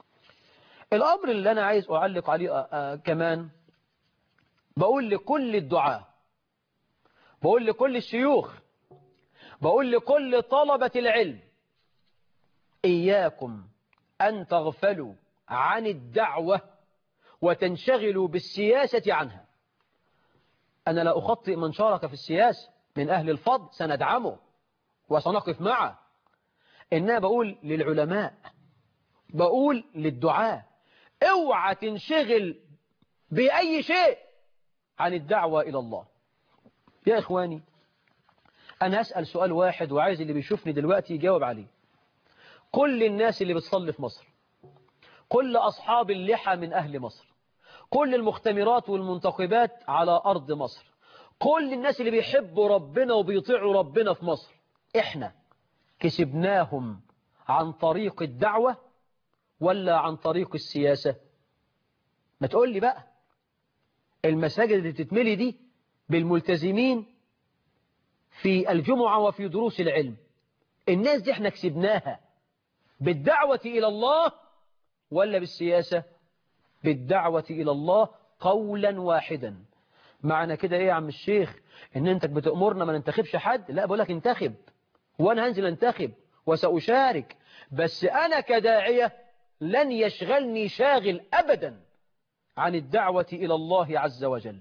الأمر اللي أنا عايز أعلق عليه آه آه كمان، بقول لكل الدعاة، بقول لكل الشيوخ، بقول لكل طلبة العلم، إياكم أن تغفلوا عن الدعوة وتنشغلوا بالسياسة عنها. أنا لا أخطئ من شارك في السياسة من أهل الفضل، سندعمه وسنقف معه، إنما بقول للعلماء، بقول للدعاة، اوعى تنشغل بأي شيء عن الدعوة إلى الله. يا إخواني، أنا أسأل سؤال واحد وعايز اللي بيشوفني دلوقتي يجاوب عليه. كل الناس اللي بتصلي في مصر، كل أصحاب اللحى من أهل مصر، كل المختمرات والمنتخبات على أرض مصر، كل الناس اللي بيحبوا ربنا وبيطيعوا ربنا في مصر، إحنا كسبناهم عن طريق الدعوة ولا عن طريق السياسة؟ ما تقول لي بقى. المساجد اللي تتملي دي بالملتزمين في الجمعة وفي دروس العلم، الناس دي احنا كسبناها بالدعوة إلى الله ولا بالسياسة؟ بالدعوة إلى الله قولا واحدا. معنى كده ايه يا عم الشيخ؟ ان انت بتأمرنا ما ننتخبش حد؟ لا، بقولك انتخب، وانا هنزل انتخب وسأشارك، بس انا كداعية لن يشغلني شاغل ابدا عن الدعوة إلى الله عز وجل.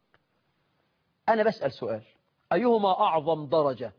أنا بسأل سؤال، أيهما أعظم درجة؟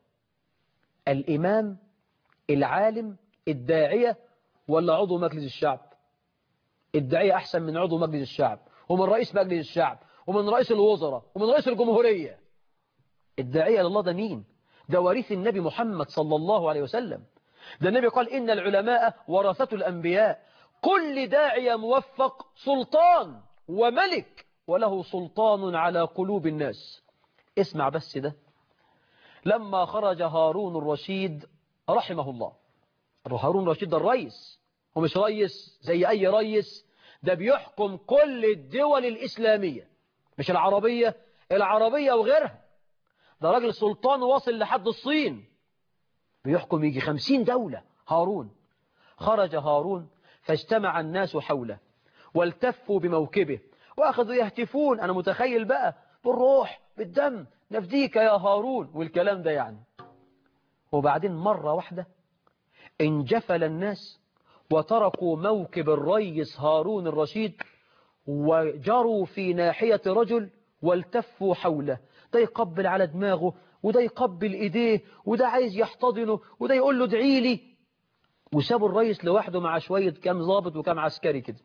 الإمام العالم الداعية ولا عضو مجلس الشعب؟ الداعية أحسن من عضو مجلس الشعب ومن رئيس مجلس الشعب ومن رئيس الوزراء ومن رئيس الجمهورية. الداعية لله ده مين؟ ده وريث النبي محمد صلى الله عليه وسلم. ده النبي قال إن العلماء ورثة الأنبياء. كل داعية موفق سلطان وملك وله سلطان على قلوب الناس. اسمع بس ده، لما خرج هارون الرشيد رحمه الله، هارون الرشيد ده الرئيس، ومش رئيس زي أي رئيس، ده بيحكم كل الدول الإسلامية، مش العربية، العربية وغيرها. ده راجل سلطان واصل لحد الصين، بيحكم يجي خمسين دولة. هارون خرج هارون فاجتمع الناس حوله والتفوا بموكبه وأخذوا يهتفون. أنا متخيل بقى بالروح بالدم نفديك يا هارون والكلام ده يعني. وبعدين مرة واحدة انجفل الناس وتركوا موكب الرئيس هارون الرشيد وجروا في ناحية رجل والتفوا حوله، ده يقبل على دماغه وده يقبل ايديه وده عايز يحتضنه وده يقول له ادعي لي، وسابوا الرئيس لوحده مع شوية كام ضابط وكام عسكري كده.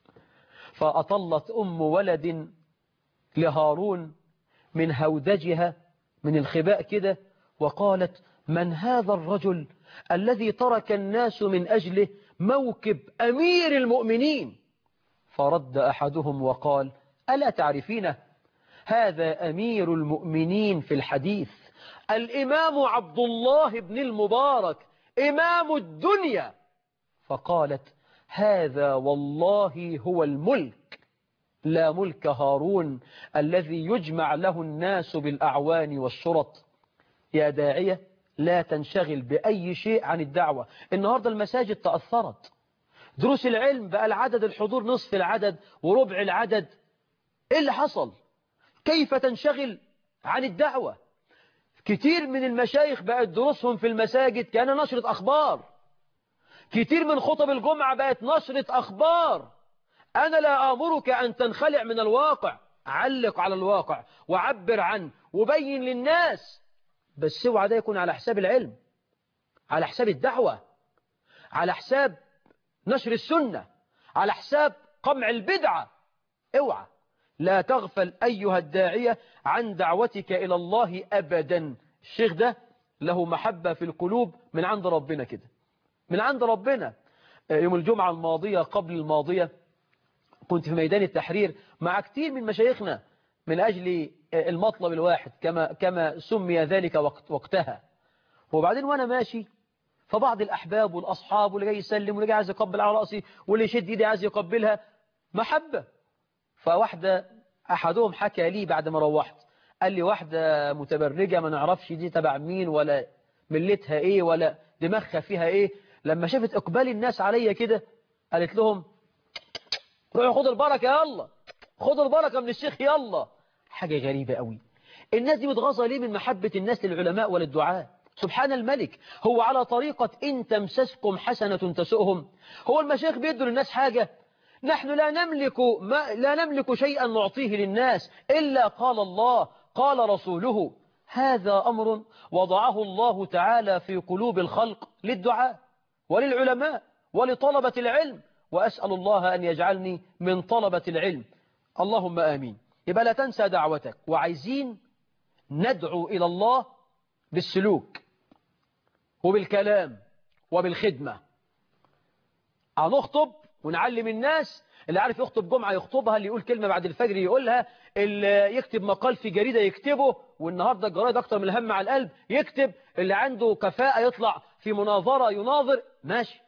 فأطلت أم ولد لهارون من هودجها من الخباء كده وقالت: من هذا الرجل الذي ترك الناس من أجله موكب أمير المؤمنين؟ فرد أحدهم وقال: ألا تعرفينه؟ هذا أمير المؤمنين في الحديث، الإمام عبد الله بن المبارك، إمام الدنيا. فقالت: هذا والله هو الملك، لا ملك هارون الذي يجمع له الناس بالأعوان والشرط. يا داعية لا تنشغل بأي شيء عن الدعوة. النهاردة المساجد تأثرت، دروس العلم بقى العدد الحضور نصف العدد وربع العدد. إيه اللي حصل؟ كيف تنشغل عن الدعوة؟ كتير من المشايخ بقت دروسهم في المساجد كان نشرة أخبار، كتير من خطب الجمعة بقت نشرة أخبار. أنا لا آمرك أن تنخلع من الواقع، علق على الواقع وعبر عنه وبين للناس بس اوعى ده يكون على حساب العلم، على حساب الدعوة، على حساب نشر السنة، على حساب قمع البدعة. اوعى، لا تغفل أيها الداعية عن دعوتك إلى الله أبدا. الشيخ ده له محبة في القلوب من عند ربنا كده، من عند ربنا. يوم الجمعة الماضية قبل الماضية كنت في ميدان التحرير مع كثير من مشايخنا من أجل المطلب الواحد كما كما سمي ذلك وقت وقتها. وبعدين وأنا ماشي فبعض الأحباب والأصحاب واللي جاي يسلم واللي جاي عايز يقبل على رأسي واللي يشد إيدي عايز يقبلها، محبة. فواحدة أحدهم حكى لي بعد ما روحت، قال لي واحدة متبرجة ما نعرفش دي تبع مين ولا ملتها إيه ولا دماغها فيها إيه، لما شافت إقبال الناس عليا كده قالت لهم روحوا خدوا البركة يلا، خدوا البركة من الشيخ يلا. حاجة غريبة قوي. الناس دي متغاظة ليه من محبة الناس للعلماء وللدعاء؟ سبحان الملك. هو على طريقة إن تمسسكم حسنة تسؤهم؟ هو المشايخ بيدوا للناس حاجة؟ نحن لا نملك ما لا نملك شيئا نعطيه للناس إلا قال الله قال رسوله. هذا أمر وضعه الله تعالى في قلوب الخلق للدعاء وللعلماء ولطلبة العلم، وأسأل الله أن يجعلني من طلبة العلم، اللهم آمين. يبقى لا تنسى دعوتك. وعايزين ندعو إلى الله بالسلوك وبالكلام وبالخدمة. هنخطب ونعلم الناس، اللي عارف يخطب جمعة يخطبها، اللي يقول كلمة بعد الفجر يقولها، اللي يكتب مقال في جريدة يكتبه، والنهاردة الجرائد أكتر من الهم على القلب يكتب، اللي عنده كفاءة يطلع في مناظرة يناظر، ماشي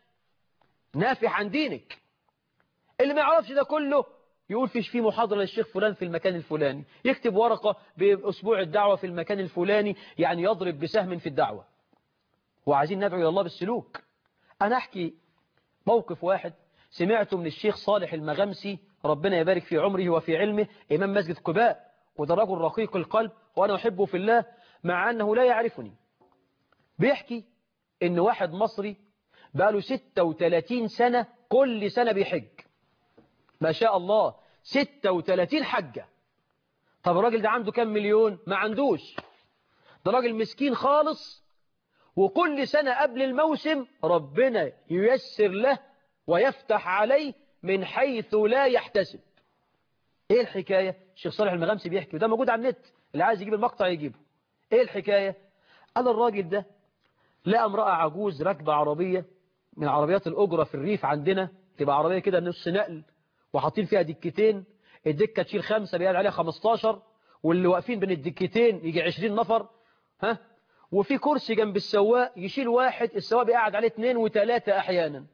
نافح عن دينك. اللي ما يعرفش ده كله يقول فيش في محاضرة للشيخ فلان في المكان الفلاني، يكتب ورقة بأسبوع الدعوة في المكان الفلاني، يعني يضرب بسهم في الدعوة. وعايزين ندعو إلى الله بالسلوك. أنا أحكي موقف واحد سمعته من الشيخ صالح المغمسي ربنا يبارك في عمره وفي علمه، إمام مسجد قباء، وده رجل رقيق القلب وأنا أحبه في الله مع أنه لا يعرفني. بيحكي إن واحد مصري بقاله ستة وثلاثين سنة كل سنة بيحج، ما شاء الله ستة وثلاثين حجة. طب الراجل ده عنده كم مليون؟ ما عندوش، ده راجل مسكين خالص، وكل سنة قبل الموسم ربنا ييسر له ويفتح عليه من حيث لا يحتسب. ايه الحكاية؟ الشيخ صالح المغمسي بيحكي، وده موجود على النت، اللي عايز يجيب المقطع يجيبه. ايه الحكاية؟ قال الراجل ده لقى امرأة عجوز راكبة عربية من عربيات الأجرة في الريف عندنا، تبقى عربية كده نص نقل وحاطين فيها دكتين، الدكة تشيل خمسة بيقال عليها خمستاشر، واللي واقفين بين الدكتين يجي عشرين نفر، ها، وفي كرسي جنب السواق يشيل واحد، السواق بيقعد عليه اثنين وثلاثة أحيانا.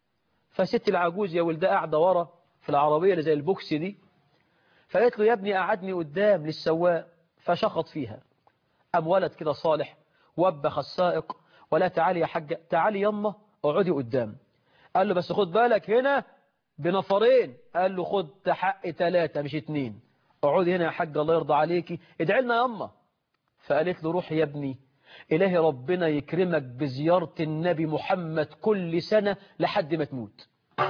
فست العجوز يا ولدها قاعدة ورا في العربية اللي زي البوكس دي، فقالت له يا ابني قعدني قدام للسواق، فشخط فيها. أم ولد كده صالح وبخ السائق، ولا تعالي يا حاجة، تعالي يما اقعدي قدام. قال له بس خد بالك هنا بنفرين. قال له خد حق ثلاثة مش اتنين، اقعدي هنا يا حاجة الله يرضى عليكي، ادعي لنا يما. فقالت له روح يا ابني، إلهي ربنا يكرمك بزيارة النبي محمد كل سنة لحد ما تموت.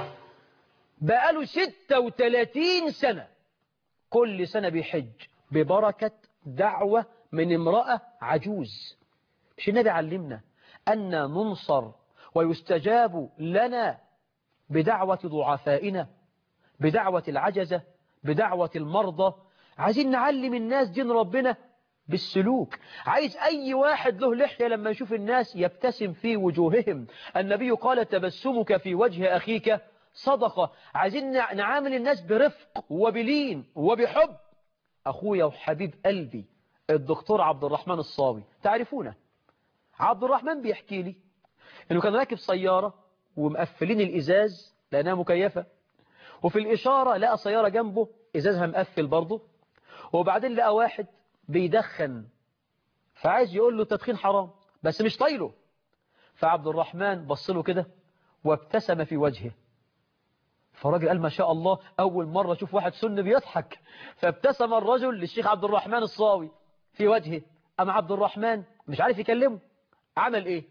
بقاله ستة وثلاثين سنة كل سنة بيحج ببركة دعوة من امرأة عجوز. مش النبي علمنا أن ننصر ويستجاب لنا بدعوة ضعفائنا، بدعوة العجزة، بدعوة المرضى؟ عايزين نعلم الناس دين ربنا بالسلوك. عايز أي واحد له لحية لما يشوف الناس يبتسم في وجوههم. النبي قال تبسمك في وجه أخيك صدقة. عايزين نعامل الناس برفق وبلين وبحب. أخويا وحبيب قلبي الدكتور عبد الرحمن الصاوي، تعرفونه؟ عبد الرحمن بيحكي لي إنه كان راكب سيارة ومقفلين الإزاز لأنها مكيفة، وفي الإشارة لقى سيارة جنبه إزازها مقفل برضه، وبعدين لقى واحد بيدخن، فعايز يقول له التدخين حرام بس مش طايله. فعبد الرحمن بص له كده وابتسم في وجهه. فالراجل قال ما شاء الله أول مرة أشوف واحد سن بيضحك. فابتسم الرجل للشيخ عبد الرحمن الصاوي في وجهه. أما عبد الرحمن مش عارف يكلمه، عمل إيه؟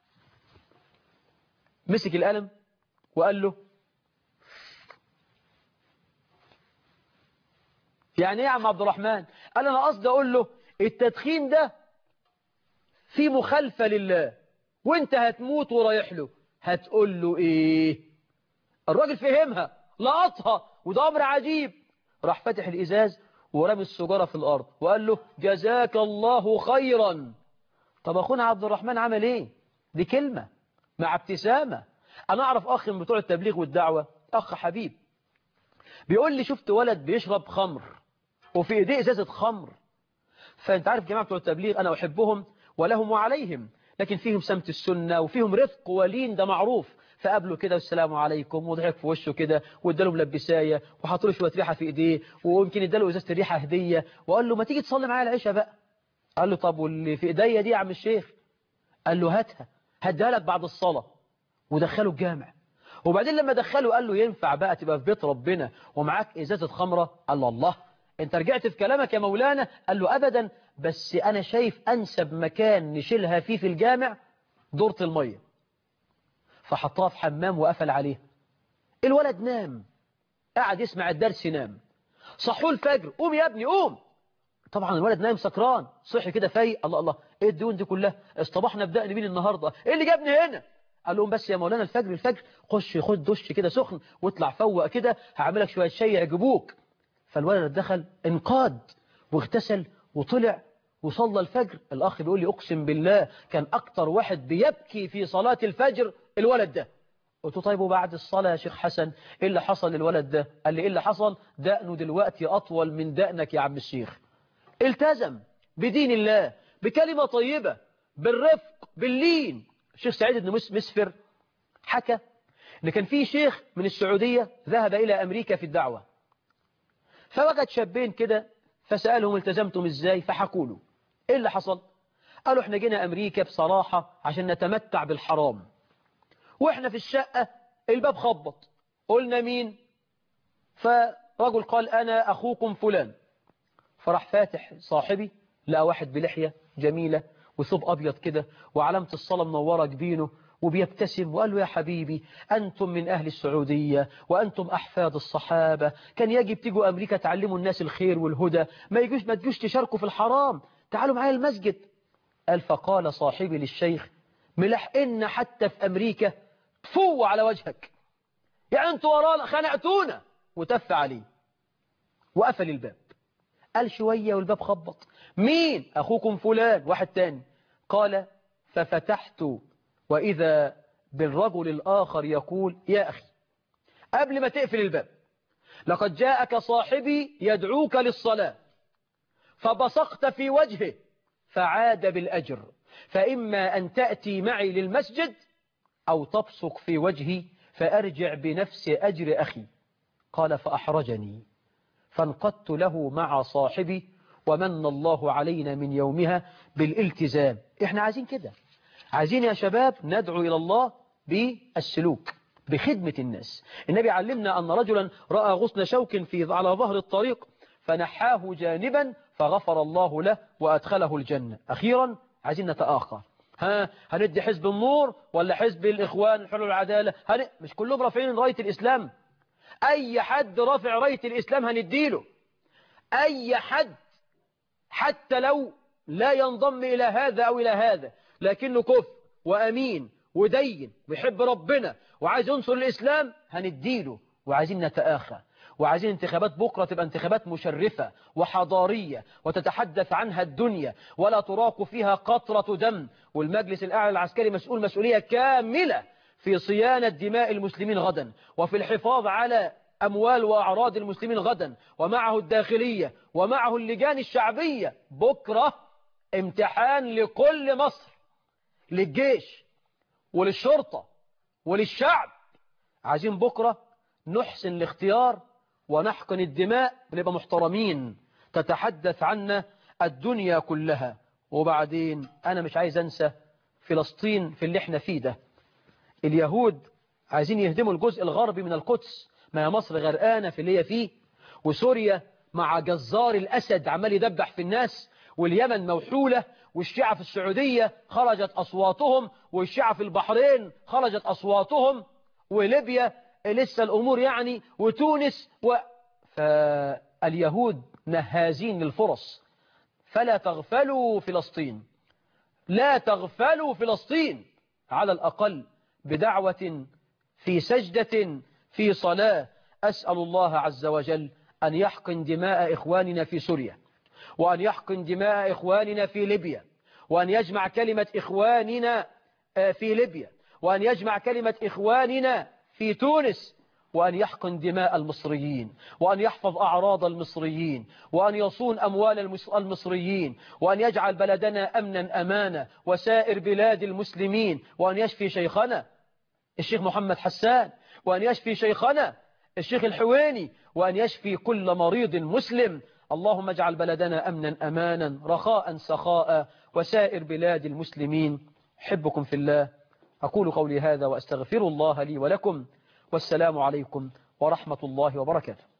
مسك القلم وقال له يعني ايه يا عم عبد الرحمن؟ قال انا قصدي اقول له التدخين ده في مخالفة لله وانت هتموت ورايح له، هتقول له ايه؟ الراجل فهمها لقطها، وده امر عجيب. راح فتح الازاز ورمي السجارة في الارض وقال له جزاك الله خيرا. طب اخونا عبد الرحمن عمل ايه؟ دي كلمة مع ابتسامة. انا اعرف اخ من بتوع التبليغ والدعوة، اخ حبيب، بيقول لي شفت ولد بيشرب خمر وفي ايديه ازازة خمر. فانت عارف جماعة بتوع التبليغ انا احبهم ولهم وعليهم، لكن فيهم سمت السنة وفيهم رفق ولين، ده معروف. فقابله كده والسلام عليكم وضحك في وشه كده واداله ملبسايه وحط له شويه ريحه في ايديه ويمكن اداله ازازه الريحه هديه وقال له ما تيجي تصلي معايا العشاء بقى. قال له طب واللي في ايديا دي يا عم الشيخ؟ قال له هاتها، هديها لك بعد الصلاه. ودخله الجامع. وبعدين لما دخله قال له ينفع بقى تبقى في بيت ربنا ومعاك ازازه خمره؟ قال له الله، انت رجعت في كلامك يا مولانا؟ قال له ابدا، بس انا شايف انسب مكان نشيلها فيه في الجامع دورة الميه. فحطها في حمام وقفل عليه. الولد نام، قعد يسمع الدرس نام. صحوه الفجر، قوم يا ابني قوم. طبعا الولد نايم سكران، صحي كده فايق. الله الله، ايه الديون دي كلها؟ اصطبحنا بدقن مين النهارده؟ ايه اللي جابني هنا؟ قال لهم بس يا مولانا الفجر الفجر، خش خد دش كده سخن واطلع فوق كده، هعملك شويه شاي يعجبوك. فالولد دخل انقاد واغتسل وطلع وصلى الفجر. الاخ بيقول لي اقسم بالله كان اكتر واحد بيبكي في صلاة الفجر الولد ده. قلت له طيب وبعد الصلاة يا شيخ حسن ايه اللي حصل للولد ده؟ قال لي ايه اللي حصل؟ دقنه دلوقتي اطول من دقنك يا عم الشيخ. التزم بدين الله، بكلمة طيبة، بالرفق، باللين. الشيخ سعيد بن مسفر حكى ان كان في شيخ من السعودية ذهب الى امريكا في الدعوة، فوجد شابين كده فسألهم التزمتم ازاي؟ فحكوا له ايه اللي حصل. قالوا احنا جينا امريكا بصراحة عشان نتمتع بالحرام، واحنا في الشقة الباب خبط، قلنا مين؟ فرجل قال انا اخوكم فلان. فراح فاتح صاحبي لقى واحد بلحية جميلة وثوب ابيض كده وعلامة الصلاة منورة جبينه وبيبتسم، وقال له يا حبيبي أنتم من أهل السعودية وأنتم أحفاد الصحابة، كان يجب تيجوا أمريكا تعلموا الناس الخير والهدى، ما يجوش ما تجوش تشاركوا في الحرام، تعالوا معايا المسجد. قال فقال صاحبي للشيخ ملحقنا حتى في أمريكا تفو على وجهك، يعني أنتوا ورانا خنقتونا، وتف عليه وقفل الباب. قال شوية والباب خبط، مين؟ أخوكم فلان. واحد تاني. قال ففتحت وإذا بالرجل الآخر يقول يا أخي قبل ما تقفل الباب لقد جاءك صاحبي يدعوك للصلاة فبصقت في وجهه فعاد بالأجر، فإما أن تأتي معي للمسجد أو تبصق في وجهي فأرجع بنفس أجر أخي. قال فأحرجني فانقدت له مع صاحبي ومن الله علينا من يومها بالالتزام. احنا عايزين كده، عايزين يا شباب ندعو إلى الله بالسلوك، بخدمة الناس. النبي علمنا أن رجلا رأى غصن شوك في على ظهر الطريق فنحاه جانبا فغفر الله له وأدخله الجنة. أخيرا عايزين نتآخى، ها هندي حزب النور ولا حزب الإخوان حلو العدالة؟ هن... مش كلهم رافعين راية الإسلام؟ أي حد رافع راية الإسلام هنديله، أي حد حتى لو لا ينضم إلى هذا أو إلى هذا لكنه كفء وأمين ودين ويحب ربنا وعايز ينصر الإسلام هنديله. وعايزين نتآخى، وعايزين انتخابات بكرة تبقى انتخابات مشرفة وحضارية وتتحدث عنها الدنيا ولا تراق فيها قطرة دم. والمجلس الأعلى العسكري مسؤول مسؤولية كاملة في صيانة دماء المسلمين غدا وفي الحفاظ على أموال وأعراض المسلمين غدا، ومعه الداخلية ومعه اللجان الشعبية. بكرة امتحان لكل مصر، للجيش وللشرطة وللشعب. عايزين بكرة نحسن الاختيار ونحقن الدماء ونبقى محترمين تتحدث عنا الدنيا كلها. وبعدين أنا مش عايز أنسى فلسطين في اللي احنا فيه ده. اليهود عايزين يهدموا الجزء الغربي من القدس، ما هي مصر غرقانة في اللي هي فيه، وسوريا مع جزار الأسد عمال يدبح في الناس، واليمن موحولة، والشيعة في السعودية خرجت أصواتهم، والشيعة في البحرين خرجت أصواتهم، وليبيا لسه الأمور يعني، وتونس و... فاليهود نهازين للفرص، فلا تغفلوا فلسطين. لا تغفلوا فلسطين، على الأقل بدعوة في سجدة في صلاة. أسأل الله عز وجل أن يحقن دماء إخواننا في سوريا، وأن يحقن دماء إخواننا في ليبيا، وأن يجمع كلمة إخواننا في ليبيا، وأن يجمع كلمة إخواننا في تونس، وأن يحقن دماء المصريين، وأن يحفظ أعراض المصريين، وأن يصون أموال المصريين، وأن يجعل بلدنا أمنا أمانا وسائر بلاد المسلمين، وأن يشفي شيخنا الشيخ محمد حسان، وأن يشفي شيخنا الشيخ الحويني، وأن يشفي كل مريض مسلم. اللهم اجعل بلدنا أمنا أمانا رخاء سخاء وسائر بلاد المسلمين. أحبكم في الله، أقول قولي هذا وأستغفر الله لي ولكم، والسلام عليكم ورحمة الله وبركاته.